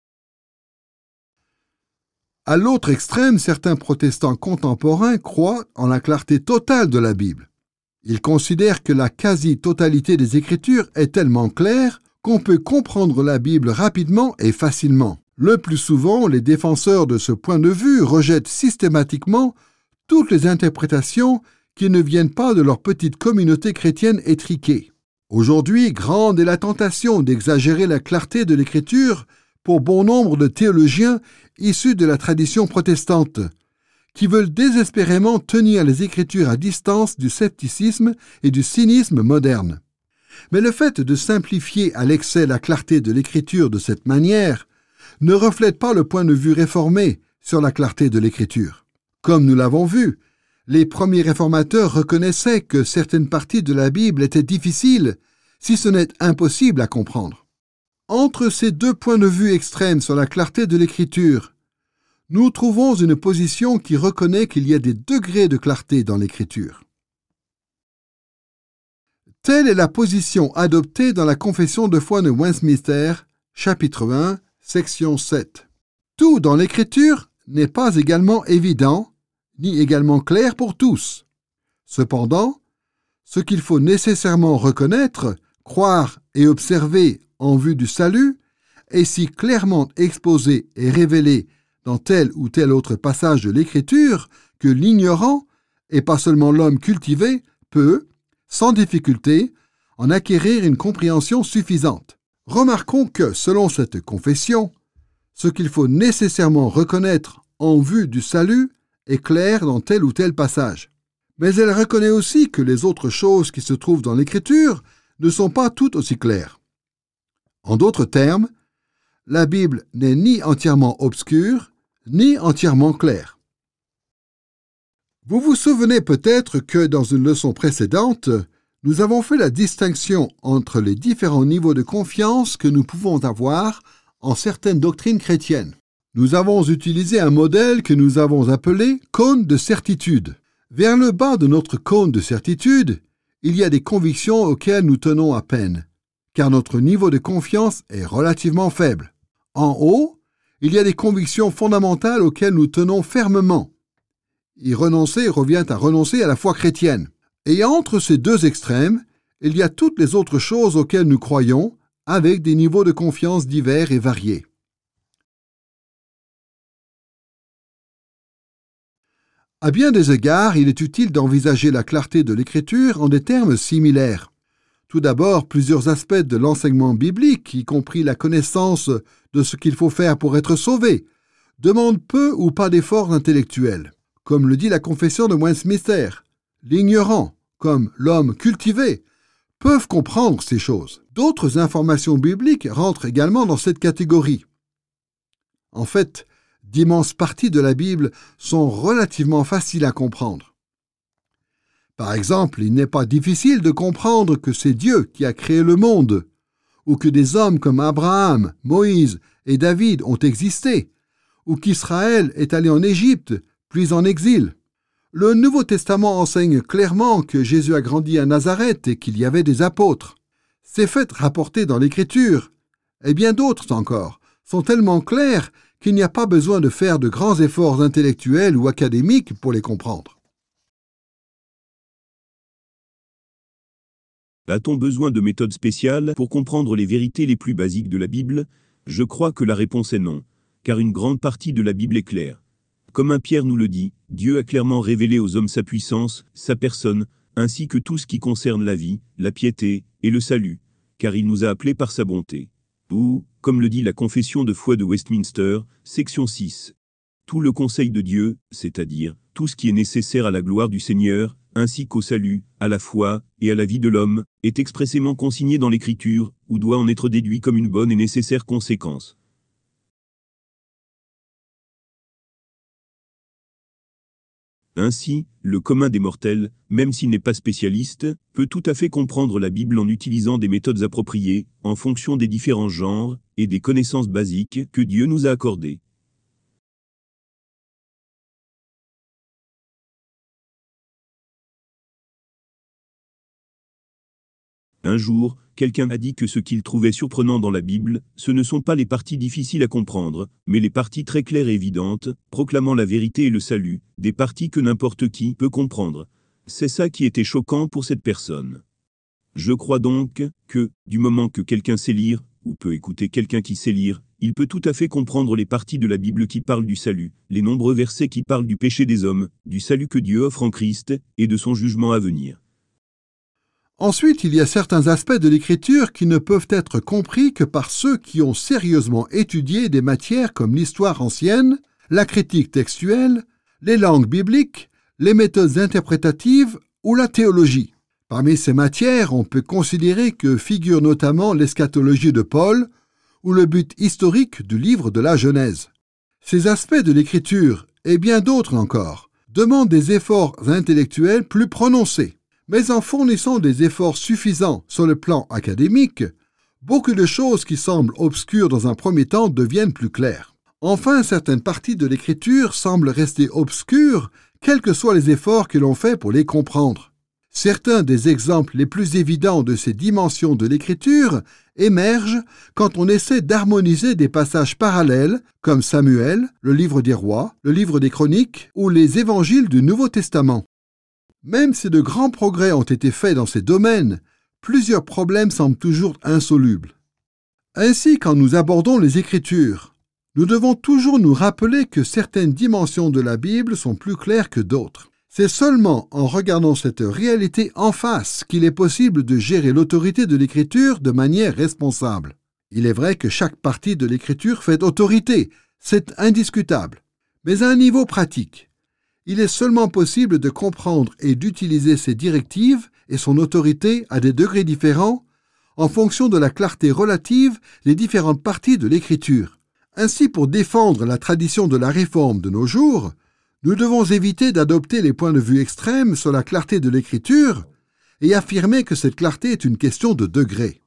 À l'autre extrême, certains protestants contemporains croient en la clarté totale de la Bible. Ils considèrent que la quasi-totalité des Écritures est tellement claire qu'on peut comprendre la Bible rapidement et facilement. Le plus souvent, les défenseurs de ce point de vue rejettent systématiquement toutes les interprétations qui ne viennent pas de leur petite communauté chrétienne étriquée. Aujourd'hui, grande est la tentation d'exagérer la clarté de l'Écriture pour bon nombre de théologiens issus de la tradition protestante, qui veulent désespérément tenir les Écritures à distance du scepticisme et du cynisme moderne. Mais le fait de simplifier à l'excès la clarté de l'écriture de cette manière ne reflète pas le point de vue réformé sur la clarté de l'écriture. Comme nous l'avons vu, les premiers réformateurs reconnaissaient que certaines parties de la Bible étaient difficiles, si ce n'est impossible à comprendre. Entre ces deux points de vue extrêmes sur la clarté de l'écriture, nous trouvons une position qui reconnaît qu'il y a des degrés de clarté dans l'écriture. Telle est la position adoptée dans la Confession de foi de Westminster, chapitre un, section sept. Tout dans l'écriture n'est pas également évident, ni également clair pour tous. Cependant, ce qu'il faut nécessairement reconnaître, croire et observer en vue du salut est si clairement exposé et révélé dans tel ou tel autre passage de l'Écriture que l'ignorant, et pas seulement l'homme cultivé, peut, sans difficulté, en acquérir une compréhension suffisante. Remarquons que, selon cette confession, ce qu'il faut nécessairement reconnaître en vue du salut est clair dans tel ou tel passage. Mais elle reconnaît aussi que les autres choses qui se trouvent dans l'Écriture ne sont pas toutes aussi claires. En d'autres termes, la Bible n'est ni entièrement obscure, ni entièrement claire. Vous vous souvenez peut-être que dans une leçon précédente, nous avons fait la distinction entre les différents niveaux de confiance que nous pouvons avoir en certaines doctrines chrétiennes. Nous avons utilisé un modèle que nous avons appelé cône de certitude. Vers le bas de notre cône de certitude, il y a des convictions auxquelles nous tenons à peine, car notre niveau de confiance est relativement faible. En haut, il y a des convictions fondamentales auxquelles nous tenons fermement. Y renoncer revient à renoncer à la foi chrétienne. Et entre ces deux extrêmes, il y a toutes les autres choses auxquelles nous croyons, avec des niveaux de confiance divers et variés. À bien des égards, il est utile d'envisager la clarté de l'Écriture en des termes similaires. Tout d'abord, plusieurs aspects de l'enseignement biblique, y compris la connaissance de ce qu'il faut faire pour être sauvé, demandent peu ou pas d'efforts intellectuels. Comme le dit la Confession de Westminster, l'ignorant, comme l'homme cultivé, peuvent comprendre ces choses. D'autres informations bibliques rentrent également dans cette catégorie. En fait, d'immenses parties de la Bible sont relativement faciles à comprendre. Par exemple, il n'est pas difficile de comprendre que c'est Dieu qui a créé le monde, ou que des hommes comme Abraham, Moïse et David ont existé, ou qu'Israël est allé en Égypte, puis en exil. Le Nouveau Testament enseigne clairement que Jésus a grandi à Nazareth et qu'il y avait des apôtres. Ces faits rapportés dans l'Écriture, et bien d'autres encore, sont tellement clairs qu'il n'y a pas besoin de faire de grands efforts intellectuels ou académiques pour les comprendre. A-t-on besoin de méthodes spéciales pour comprendre les vérités les plus basiques de la Bible? Je crois que la réponse est non, car une grande partie de la Bible est claire. Comme un Pierre nous le dit, Dieu a clairement révélé aux hommes sa puissance, sa personne, ainsi que tout ce qui concerne la vie, la piété et le salut, car il nous a appelés par sa bonté. Ou, comme le dit la Confession de foi de Westminster, section six, tout le conseil de Dieu, c'est-à-dire tout ce qui est nécessaire à la gloire du Seigneur, ainsi qu'au salut, à la foi et à la vie de l'homme, est expressément consigné dans l'Écriture, ou doit en être déduit comme une bonne et nécessaire conséquence. Ainsi, le commun des mortels, même s'il n'est pas spécialiste, peut tout à fait comprendre la Bible en utilisant des méthodes appropriées, en fonction des différents genres et des connaissances basiques que Dieu nous a accordées. Un jour, quelqu'un a dit que ce qu'il trouvait surprenant dans la Bible, ce ne sont pas les parties difficiles à comprendre, mais les parties très claires et évidentes, proclamant la vérité et le salut, des parties que n'importe qui peut comprendre. C'est ça qui était choquant pour cette personne. Je crois donc que, du moment que quelqu'un sait lire, ou peut écouter quelqu'un qui sait lire, il peut tout à fait comprendre les parties de la Bible qui parlent du salut, les nombreux versets qui parlent du péché des hommes, du salut que Dieu offre en Christ, et de son jugement à venir. Ensuite, il y a certains aspects de l'Écriture qui ne peuvent être compris que par ceux qui ont sérieusement étudié des matières comme l'histoire ancienne, la critique textuelle, les langues bibliques, les méthodes interprétatives ou la théologie. Parmi ces matières, on peut considérer que figure notamment l'eschatologie de Paul ou le but historique du livre de la Genèse. Ces aspects de l'écriture, et bien d'autres encore, demandent des efforts intellectuels plus prononcés. Mais en fournissant des efforts suffisants sur le plan académique, beaucoup de choses qui semblent obscures dans un premier temps deviennent plus claires. Enfin, certaines parties de l'écriture semblent rester obscures, quels que soient les efforts que l'on fait pour les comprendre. Certains des exemples les plus évidents de ces dimensions de l'écriture émergent quand on essaie d'harmoniser des passages parallèles comme Samuel, le livre des rois, le livre des chroniques ou les évangiles du Nouveau Testament. Même si de grands progrès ont été faits dans ces domaines, plusieurs problèmes semblent toujours insolubles. Ainsi, quand nous abordons les Écritures, nous devons toujours nous rappeler que certaines dimensions de la Bible sont plus claires que d'autres. C'est seulement en regardant cette réalité en face qu'il est possible de gérer l'autorité de l'Écriture de manière responsable. Il est vrai que chaque partie de l'Écriture fait autorité, c'est indiscutable. Mais à un niveau pratique, il est seulement possible de comprendre et d'utiliser ces directives et son autorité à des degrés différents en fonction de la clarté relative des différentes parties de l'Écriture. Ainsi, pour défendre la tradition de la Réforme de nos jours, nous devons éviter d'adopter les points de vue extrêmes sur la clarté de l'Écriture et affirmer que cette clarté est une question de degrés.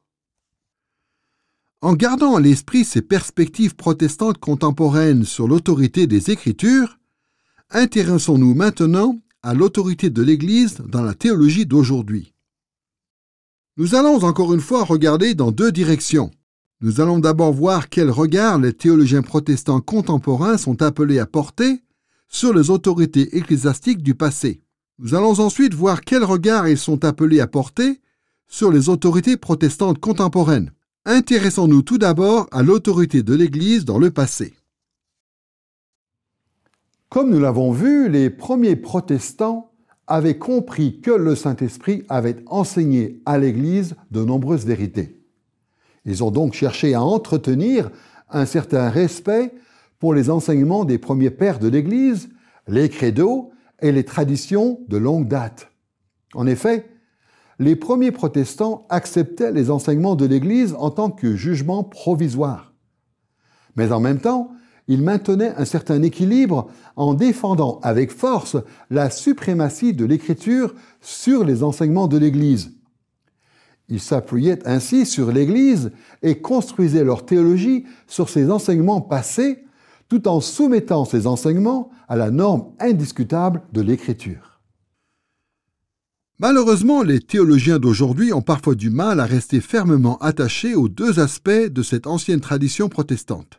En gardant à l'esprit ces perspectives protestantes contemporaines sur l'autorité des Écritures, intéressons-nous maintenant à l'autorité de l'Église dans la théologie d'aujourd'hui. Nous allons encore une fois regarder dans deux directions. Nous allons d'abord voir quel regard les théologiens protestants contemporains sont appelés à porter sur les autorités ecclésiastiques du passé. Nous allons ensuite voir quel regard ils sont appelés à porter sur les autorités protestantes contemporaines. Intéressons-nous tout d'abord à l'autorité de l'Église dans le passé. Comme nous l'avons vu, les premiers protestants avaient compris que le Saint-Esprit avait enseigné à l'Église de nombreuses vérités. Ils ont donc cherché à entretenir un certain respect pour les enseignements des premiers pères de l'Église, les credos et les traditions de longue date. En effet, les premiers protestants acceptaient les enseignements de l'Église en tant que jugement provisoire. Mais en même temps, ils maintenaient un certain équilibre en défendant avec force la suprématie de l'Écriture sur les enseignements de l'Église. Ils s'appuyaient ainsi sur l'Église et construisaient leur théologie sur ses enseignements passés, tout en soumettant ces enseignements à la norme indiscutable de l'Écriture. Malheureusement, les théologiens d'aujourd'hui ont parfois du mal à rester fermement attachés aux deux aspects de cette ancienne tradition protestante.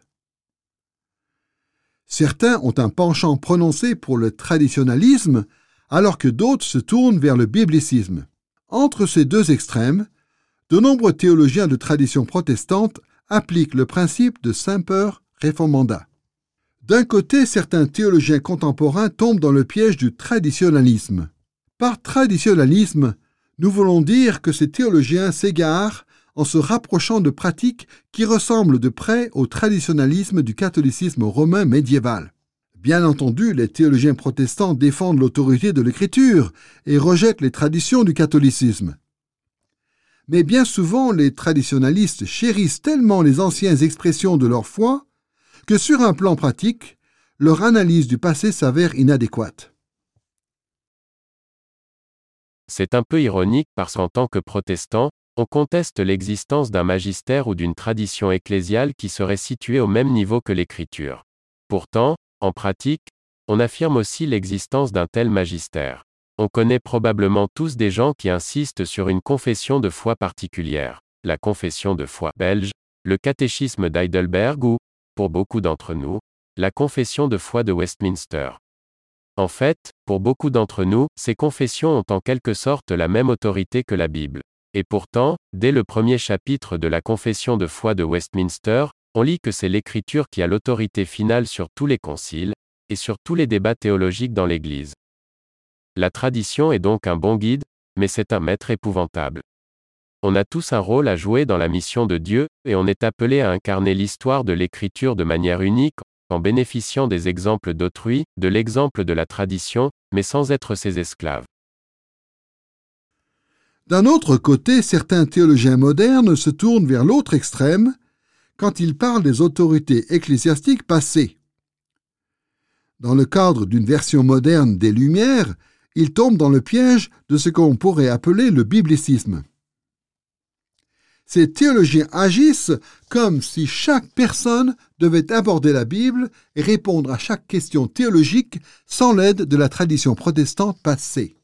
Certains ont un penchant prononcé pour le traditionnalisme, alors que d'autres se tournent vers le biblicisme. Entre ces deux extrêmes, de nombreux théologiens de tradition protestante appliquent le principe de semper reformanda. D'un côté, certains théologiens contemporains tombent dans le piège du traditionnalisme. Par traditionnalisme, nous voulons dire que ces théologiens s'égarent en se rapprochant de pratiques qui ressemblent de près au traditionnalisme du catholicisme romain médiéval. Bien entendu, les théologiens protestants défendent l'autorité de l'Écriture et rejettent les traditions du catholicisme. Mais bien souvent, les traditionnalistes chérissent tellement les anciennes expressions de leur foi que sur un plan pratique, leur analyse du passé s'avère inadéquate. C'est un peu ironique parce qu'en tant que protestant, on conteste l'existence d'un magistère ou d'une tradition ecclésiale qui serait située au même niveau que l'Écriture. Pourtant, en pratique, on affirme aussi l'existence d'un tel magistère. On connaît probablement tous des gens qui insistent sur une confession de foi particulière, la confession de foi belge, le catéchisme d'Heidelberg ou, pour beaucoup d'entre nous, la confession de foi de Westminster. En fait, pour beaucoup d'entre nous, ces confessions ont en quelque sorte la même autorité que la Bible. Et pourtant, dès le premier chapitre de la confession de foi de Westminster, on lit que c'est l'Écriture qui a l'autorité finale sur tous les conciles, et sur tous les débats théologiques dans l'Église. La tradition est donc un bon guide, mais c'est un maître épouvantable. On a tous un rôle à jouer dans la mission de Dieu, et on est appelé à incarner l'histoire de l'Écriture de manière unique, en bénéficiant des exemples d'autrui, de l'exemple de la tradition, mais sans être ses esclaves. D'un autre côté, certains théologiens modernes se tournent vers l'autre extrême quand ils parlent des autorités ecclésiastiques passées. Dans le cadre d'une version moderne des Lumières, ils tombent dans le piège de ce qu'on pourrait appeler le biblicisme. Ces théologiens agissent comme si chaque personne devait aborder la Bible et répondre à chaque question théologique sans l'aide de la tradition protestante passée.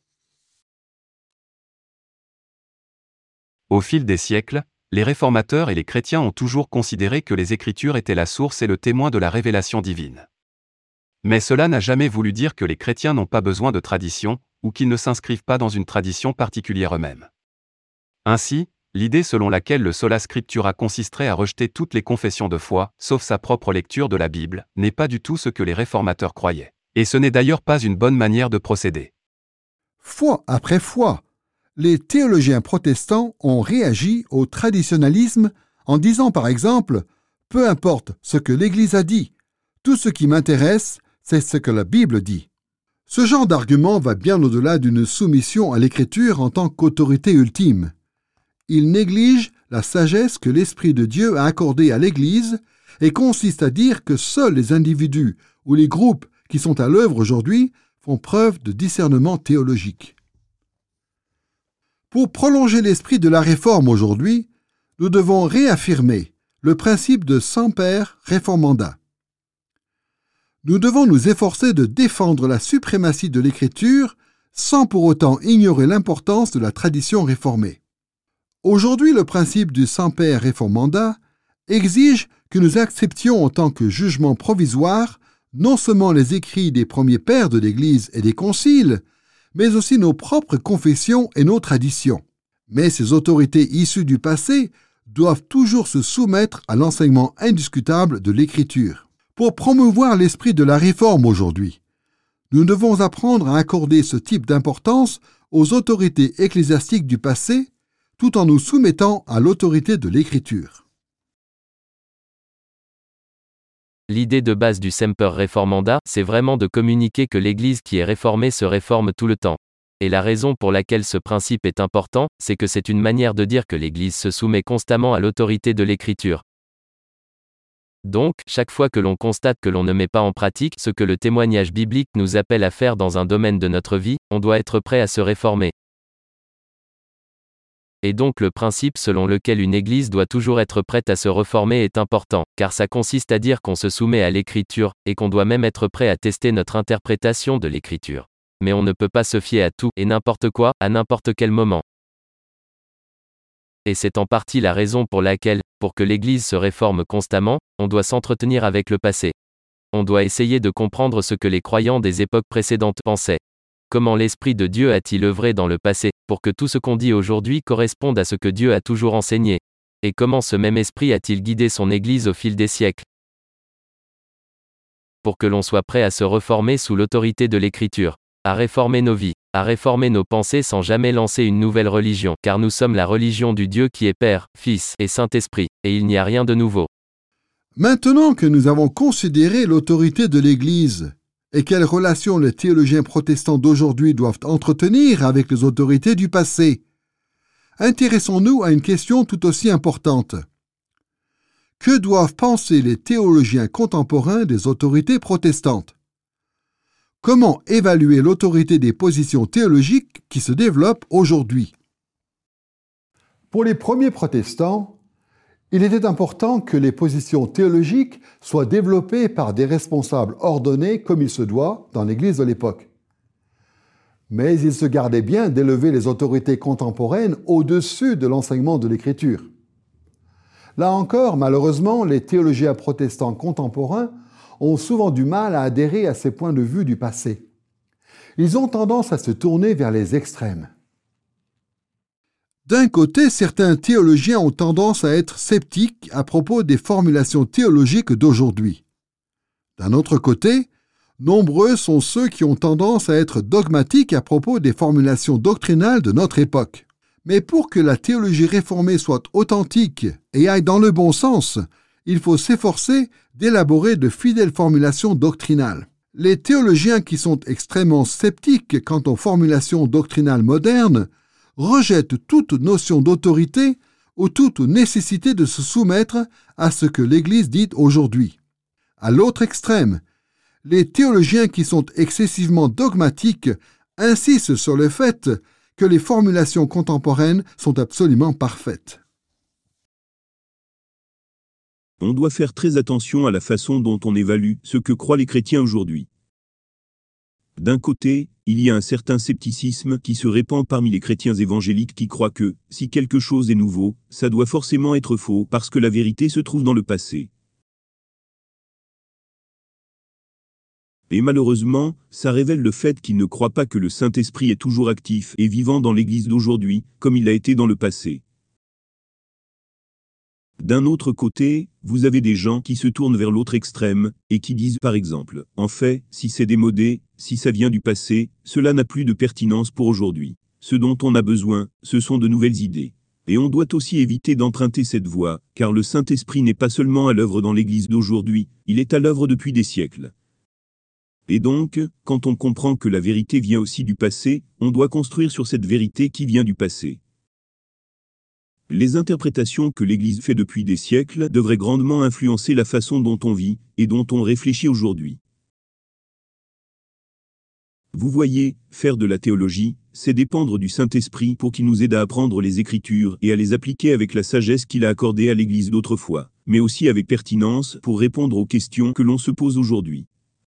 Au fil des siècles, les réformateurs et les chrétiens ont toujours considéré que les Écritures étaient la source et le témoin de la révélation divine. Mais cela n'a jamais voulu dire que les chrétiens n'ont pas besoin de tradition, ou qu'ils ne s'inscrivent pas dans une tradition particulière eux-mêmes. Ainsi, l'idée selon laquelle le sola scriptura consisterait à rejeter toutes les confessions de foi, sauf sa propre lecture de la Bible, n'est pas du tout ce que les réformateurs croyaient. Et ce n'est d'ailleurs pas une bonne manière de procéder. Fois après fois, les théologiens protestants ont réagi au traditionnalisme en disant par exemple « Peu importe ce que l'Église a dit, tout ce qui m'intéresse, c'est ce que la Bible dit ». Ce genre d'argument va bien au-delà d'une soumission à l'Écriture en tant qu'autorité ultime. Il néglige la sagesse que l'Esprit de Dieu a accordée à l'Église et consiste à dire que seuls les individus ou les groupes qui sont à l'œuvre aujourd'hui font preuve de discernement théologique. Pour prolonger l'esprit de la Réforme aujourd'hui, nous devons réaffirmer le principe de semper reformanda. Nous devons nous efforcer de défendre la suprématie de l'Écriture sans pour autant ignorer l'importance de la tradition réformée. Aujourd'hui, le principe du semper reformanda exige que nous acceptions en tant que jugement provisoire non seulement les écrits des premiers pères de l'Église et des conciles, mais aussi nos propres confessions et nos traditions. Mais ces autorités issues du passé doivent toujours se soumettre à l'enseignement indiscutable de l'Écriture. Pour promouvoir l'esprit de la Réforme aujourd'hui, nous devons apprendre à accorder ce type d'importance aux autorités ecclésiastiques du passé, tout en nous soumettant à l'autorité de l'Écriture. L'idée de base du semper reformanda, c'est vraiment de communiquer que l'Église qui est réformée se réforme tout le temps. Et la raison pour laquelle ce principe est important, c'est que c'est une manière de dire que l'Église se soumet constamment à l'autorité de l'Écriture. Donc, chaque fois que l'on constate que l'on ne met pas en pratique ce que le témoignage biblique nous appelle à faire dans un domaine de notre vie, on doit être prêt à se réformer. Et donc le principe selon lequel une Église doit toujours être prête à se reformer est important, car ça consiste à dire qu'on se soumet à l'Écriture, et qu'on doit même être prêt à tester notre interprétation de l'Écriture. Mais on ne peut pas se fier à tout et n'importe quoi, à n'importe quel moment. Et c'est en partie la raison pour laquelle, pour que l'Église se réforme constamment, on doit s'entretenir avec le passé. On doit essayer de comprendre ce que les croyants des époques précédentes pensaient. Comment l'Esprit de Dieu a-t-il œuvré dans le passé, pour que tout ce qu'on dit aujourd'hui corresponde à ce que Dieu a toujours enseigné? Et comment ce même Esprit a-t-il guidé son Église au fil des siècles? Pour que l'on soit prêt à se reformer sous l'autorité de l'Écriture, à réformer nos vies, à réformer nos pensées sans jamais lancer une nouvelle religion, car nous sommes la religion du Dieu qui est Père, Fils et Saint-Esprit, et il n'y a rien de nouveau. Maintenant que nous avons considéré l'autorité de l'Église, et quelles relations les théologiens protestants d'aujourd'hui doivent entretenir avec les autorités du passé, intéressons-nous à une question tout aussi importante. Que doivent penser les théologiens contemporains des autorités protestantes? Comment évaluer l'autorité des positions théologiques qui se développent aujourd'hui? Pour les premiers protestants, il était important que les positions théologiques soient développées par des responsables ordonnés comme il se doit dans l'Église de l'époque. Mais ils se gardaient bien d'élever les autorités contemporaines au-dessus de l'enseignement de l'Écriture. Là encore, malheureusement, les théologiens protestants contemporains ont souvent du mal à adhérer à ces points de vue du passé. Ils ont tendance à se tourner vers les extrêmes. D'un côté, certains théologiens ont tendance à être sceptiques à propos des formulations théologiques d'aujourd'hui. D'un autre côté, nombreux sont ceux qui ont tendance à être dogmatiques à propos des formulations doctrinales de notre époque. Mais pour que la théologie réformée soit authentique et aille dans le bon sens, il faut s'efforcer d'élaborer de fidèles formulations doctrinales. Les théologiens qui sont extrêmement sceptiques quant aux formulations doctrinales modernes rejette toute notion d'autorité ou toute nécessité de se soumettre à ce que l'Église dit aujourd'hui. À l'autre extrême, les théologiens qui sont excessivement dogmatiques insistent sur le fait que les formulations contemporaines sont absolument parfaites. On doit faire très attention à la façon dont on évalue ce que croient les chrétiens aujourd'hui. D'un côté, il y a un certain scepticisme qui se répand parmi les chrétiens évangéliques qui croient que, si quelque chose est nouveau, ça doit forcément être faux parce que la vérité se trouve dans le passé. Et malheureusement, ça révèle le fait qu'ils ne croient pas que le Saint-Esprit est toujours actif et vivant dans l'Église d'aujourd'hui, comme il a été dans le passé. D'un autre côté, vous avez des gens qui se tournent vers l'autre extrême, et qui disent par exemple, en fait, si c'est démodé, si ça vient du passé, cela n'a plus de pertinence pour aujourd'hui. Ce dont on a besoin, ce sont de nouvelles idées. Et on doit aussi éviter d'emprunter cette voie, car le Saint-Esprit n'est pas seulement à l'œuvre dans l'Église d'aujourd'hui, il est à l'œuvre depuis des siècles. Et donc, quand on comprend que la vérité vient aussi du passé, on doit construire sur cette vérité qui vient du passé. Les interprétations que l'Église fait depuis des siècles devraient grandement influencer la façon dont on vit et dont on réfléchit aujourd'hui. Vous voyez, faire de la théologie, c'est dépendre du Saint-Esprit pour qu'il nous aide à apprendre les Écritures et à les appliquer avec la sagesse qu'il a accordée à l'Église d'autrefois, mais aussi avec pertinence pour répondre aux questions que l'on se pose aujourd'hui.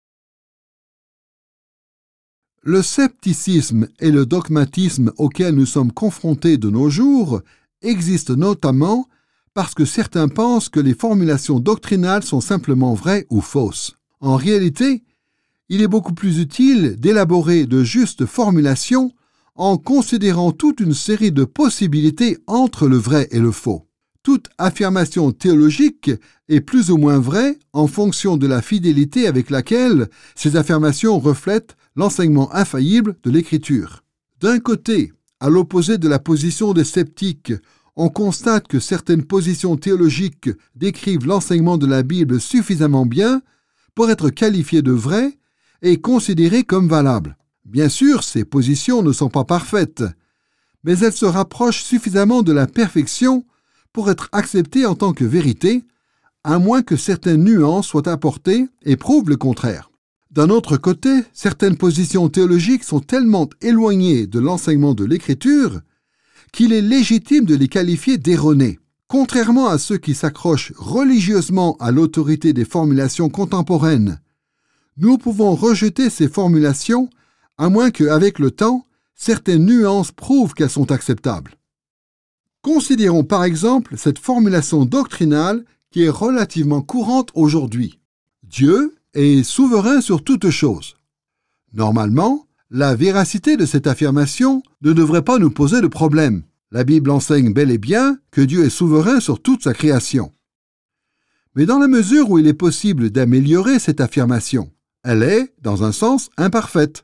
Le scepticisme et le dogmatisme auxquels nous sommes confrontés de nos jours existent notamment parce que certains pensent que les formulations doctrinales sont simplement vraies ou fausses. En réalité, il est beaucoup plus utile d'élaborer de justes formulations en considérant toute une série de possibilités entre le vrai et le faux. Toute affirmation théologique est plus ou moins vraie en fonction de la fidélité avec laquelle ces affirmations reflètent l'enseignement infaillible de l'Écriture. D'un côté, à l'opposé de la position des sceptiques, on constate que certaines positions théologiques décrivent l'enseignement de la Bible suffisamment bien pour être qualifiées de vraies et considérées comme valables. Bien sûr, ces positions ne sont pas parfaites, mais elles se rapprochent suffisamment de la perfection pour être acceptées en tant que vérité, à moins que certaines nuances soient apportées et prouvent le contraire. D'un autre côté, certaines positions théologiques sont tellement éloignées de l'enseignement de l'Écriture qu'il est légitime de les qualifier d'erronées. Contrairement à ceux qui s'accrochent religieusement à l'autorité des formulations contemporaines, nous pouvons rejeter ces formulations à moins qu'avec le temps, certaines nuances prouvent qu'elles sont acceptables. Considérons par exemple cette formulation doctrinale qui est relativement courante aujourd'hui. Dieu est souverain sur toutes choses. Normalement, la véracité de cette affirmation ne devrait pas nous poser de problème. La Bible enseigne bel et bien que Dieu est souverain sur toute sa création. Mais dans la mesure où il est possible d'améliorer cette affirmation, elle est, dans un sens, imparfaite.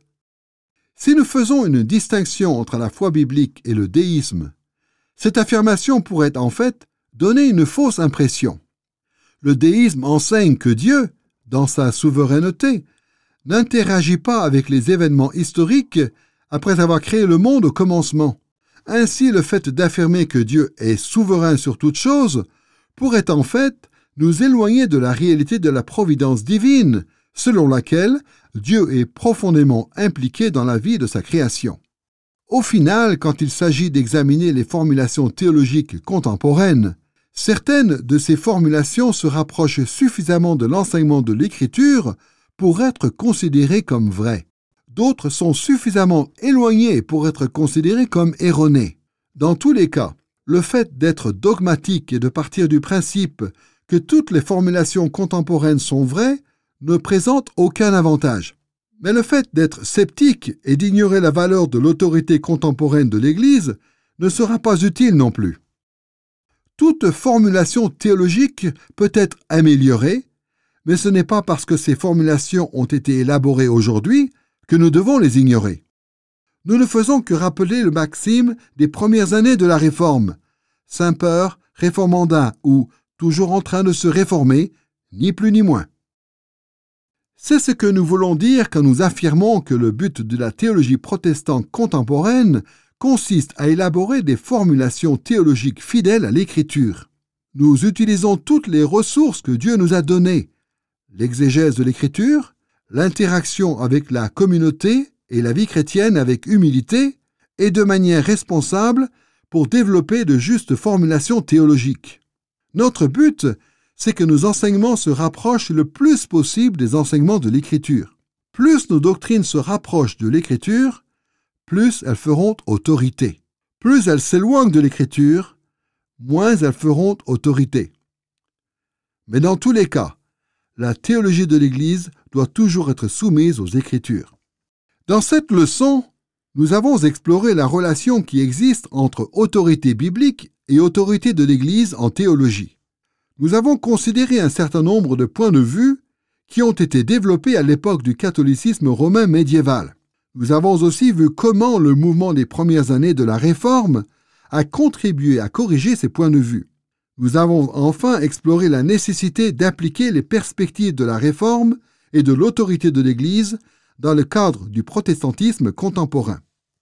Si nous faisons une distinction entre la foi biblique et le déisme, cette affirmation pourrait en fait donner une fausse impression. Le déisme enseigne que Dieu, dans sa souveraineté, n'interagit pas avec les événements historiques après avoir créé le monde au commencement. Ainsi, le fait d'affirmer que Dieu est souverain sur toute chose pourrait en fait nous éloigner de la réalité de la providence divine, selon laquelle Dieu est profondément impliqué dans la vie de sa création. Au final, quand il s'agit d'examiner les formulations théologiques contemporaines, certaines de ces formulations se rapprochent suffisamment de l'enseignement de l'Écriture pour être considérées comme vraies. D'autres sont suffisamment éloignées pour être considérées comme erronées. Dans tous les cas, le fait d'être dogmatique et de partir du principe que toutes les formulations contemporaines sont vraies ne présente aucun avantage. Mais le fait d'être sceptique et d'ignorer la valeur de l'autorité contemporaine de l'Église ne sera pas utile non plus. Toute formulation théologique peut être améliorée, mais ce n'est pas parce que ces formulations ont été élaborées aujourd'hui que nous devons les ignorer. Nous ne faisons que rappeler le maxime des premières années de la Réforme, Semper Reformanda, ou toujours en train de se réformer, ni plus ni moins. C'est ce que nous voulons dire quand nous affirmons que le but de la théologie protestante contemporaine consiste à élaborer des formulations théologiques fidèles à l'Écriture. Nous utilisons toutes les ressources que Dieu nous a données, l'exégèse de l'Écriture, l'interaction avec la communauté et la vie chrétienne avec humilité et de manière responsable pour développer de justes formulations théologiques. Notre but, c'est que nos enseignements se rapprochent le plus possible des enseignements de l'Écriture. Plus nos doctrines se rapprochent de l'Écriture, plus elles feront autorité. Plus elles s'éloignent de l'Écriture, moins elles feront autorité. Mais dans tous les cas, la théologie de l'Église doit toujours être soumise aux Écritures. Dans cette leçon, nous avons exploré la relation qui existe entre autorité biblique et autorité de l'Église en théologie. Nous avons considéré un certain nombre de points de vue qui ont été développés à l'époque du catholicisme romain médiéval. Nous avons aussi vu comment le mouvement des premières années de la Réforme a contribué à corriger ces points de vue. Nous avons enfin exploré la nécessité d'appliquer les perspectives de la Réforme et de l'autorité de l'Église dans le cadre du protestantisme contemporain.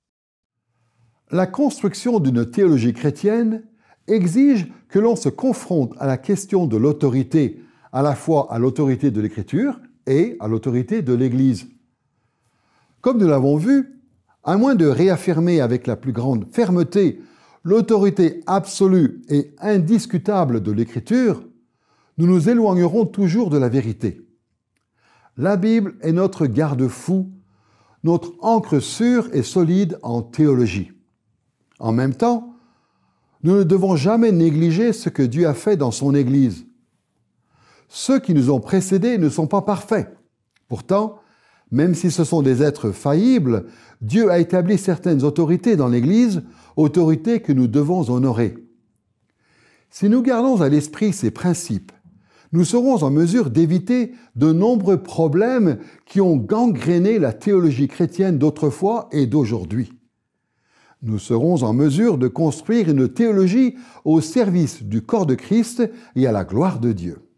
La construction d'une théologie chrétienne exige que l'on se confronte à la question de l'autorité, à la fois à l'autorité de l'Écriture et à l'autorité de l'Église. Comme nous l'avons vu, à moins de réaffirmer avec la plus grande fermeté l'autorité absolue et indiscutable de l'Écriture, nous nous éloignerons toujours de la vérité. La Bible est notre garde-fou, notre ancre sûre et solide en théologie. En même temps, nous ne devons jamais négliger ce que Dieu a fait dans son Église. Ceux qui nous ont précédés ne sont pas parfaits. Pourtant, même si ce sont des êtres faillibles, Dieu a établi certaines autorités dans l'Église, autorités que nous devons honorer. Si nous gardons à l'esprit ces principes, nous serons en mesure d'éviter de nombreux problèmes qui ont gangréné la théologie chrétienne d'autrefois et d'aujourd'hui. Nous serons en mesure de construire une théologie au service du corps de Christ et à la gloire de Dieu.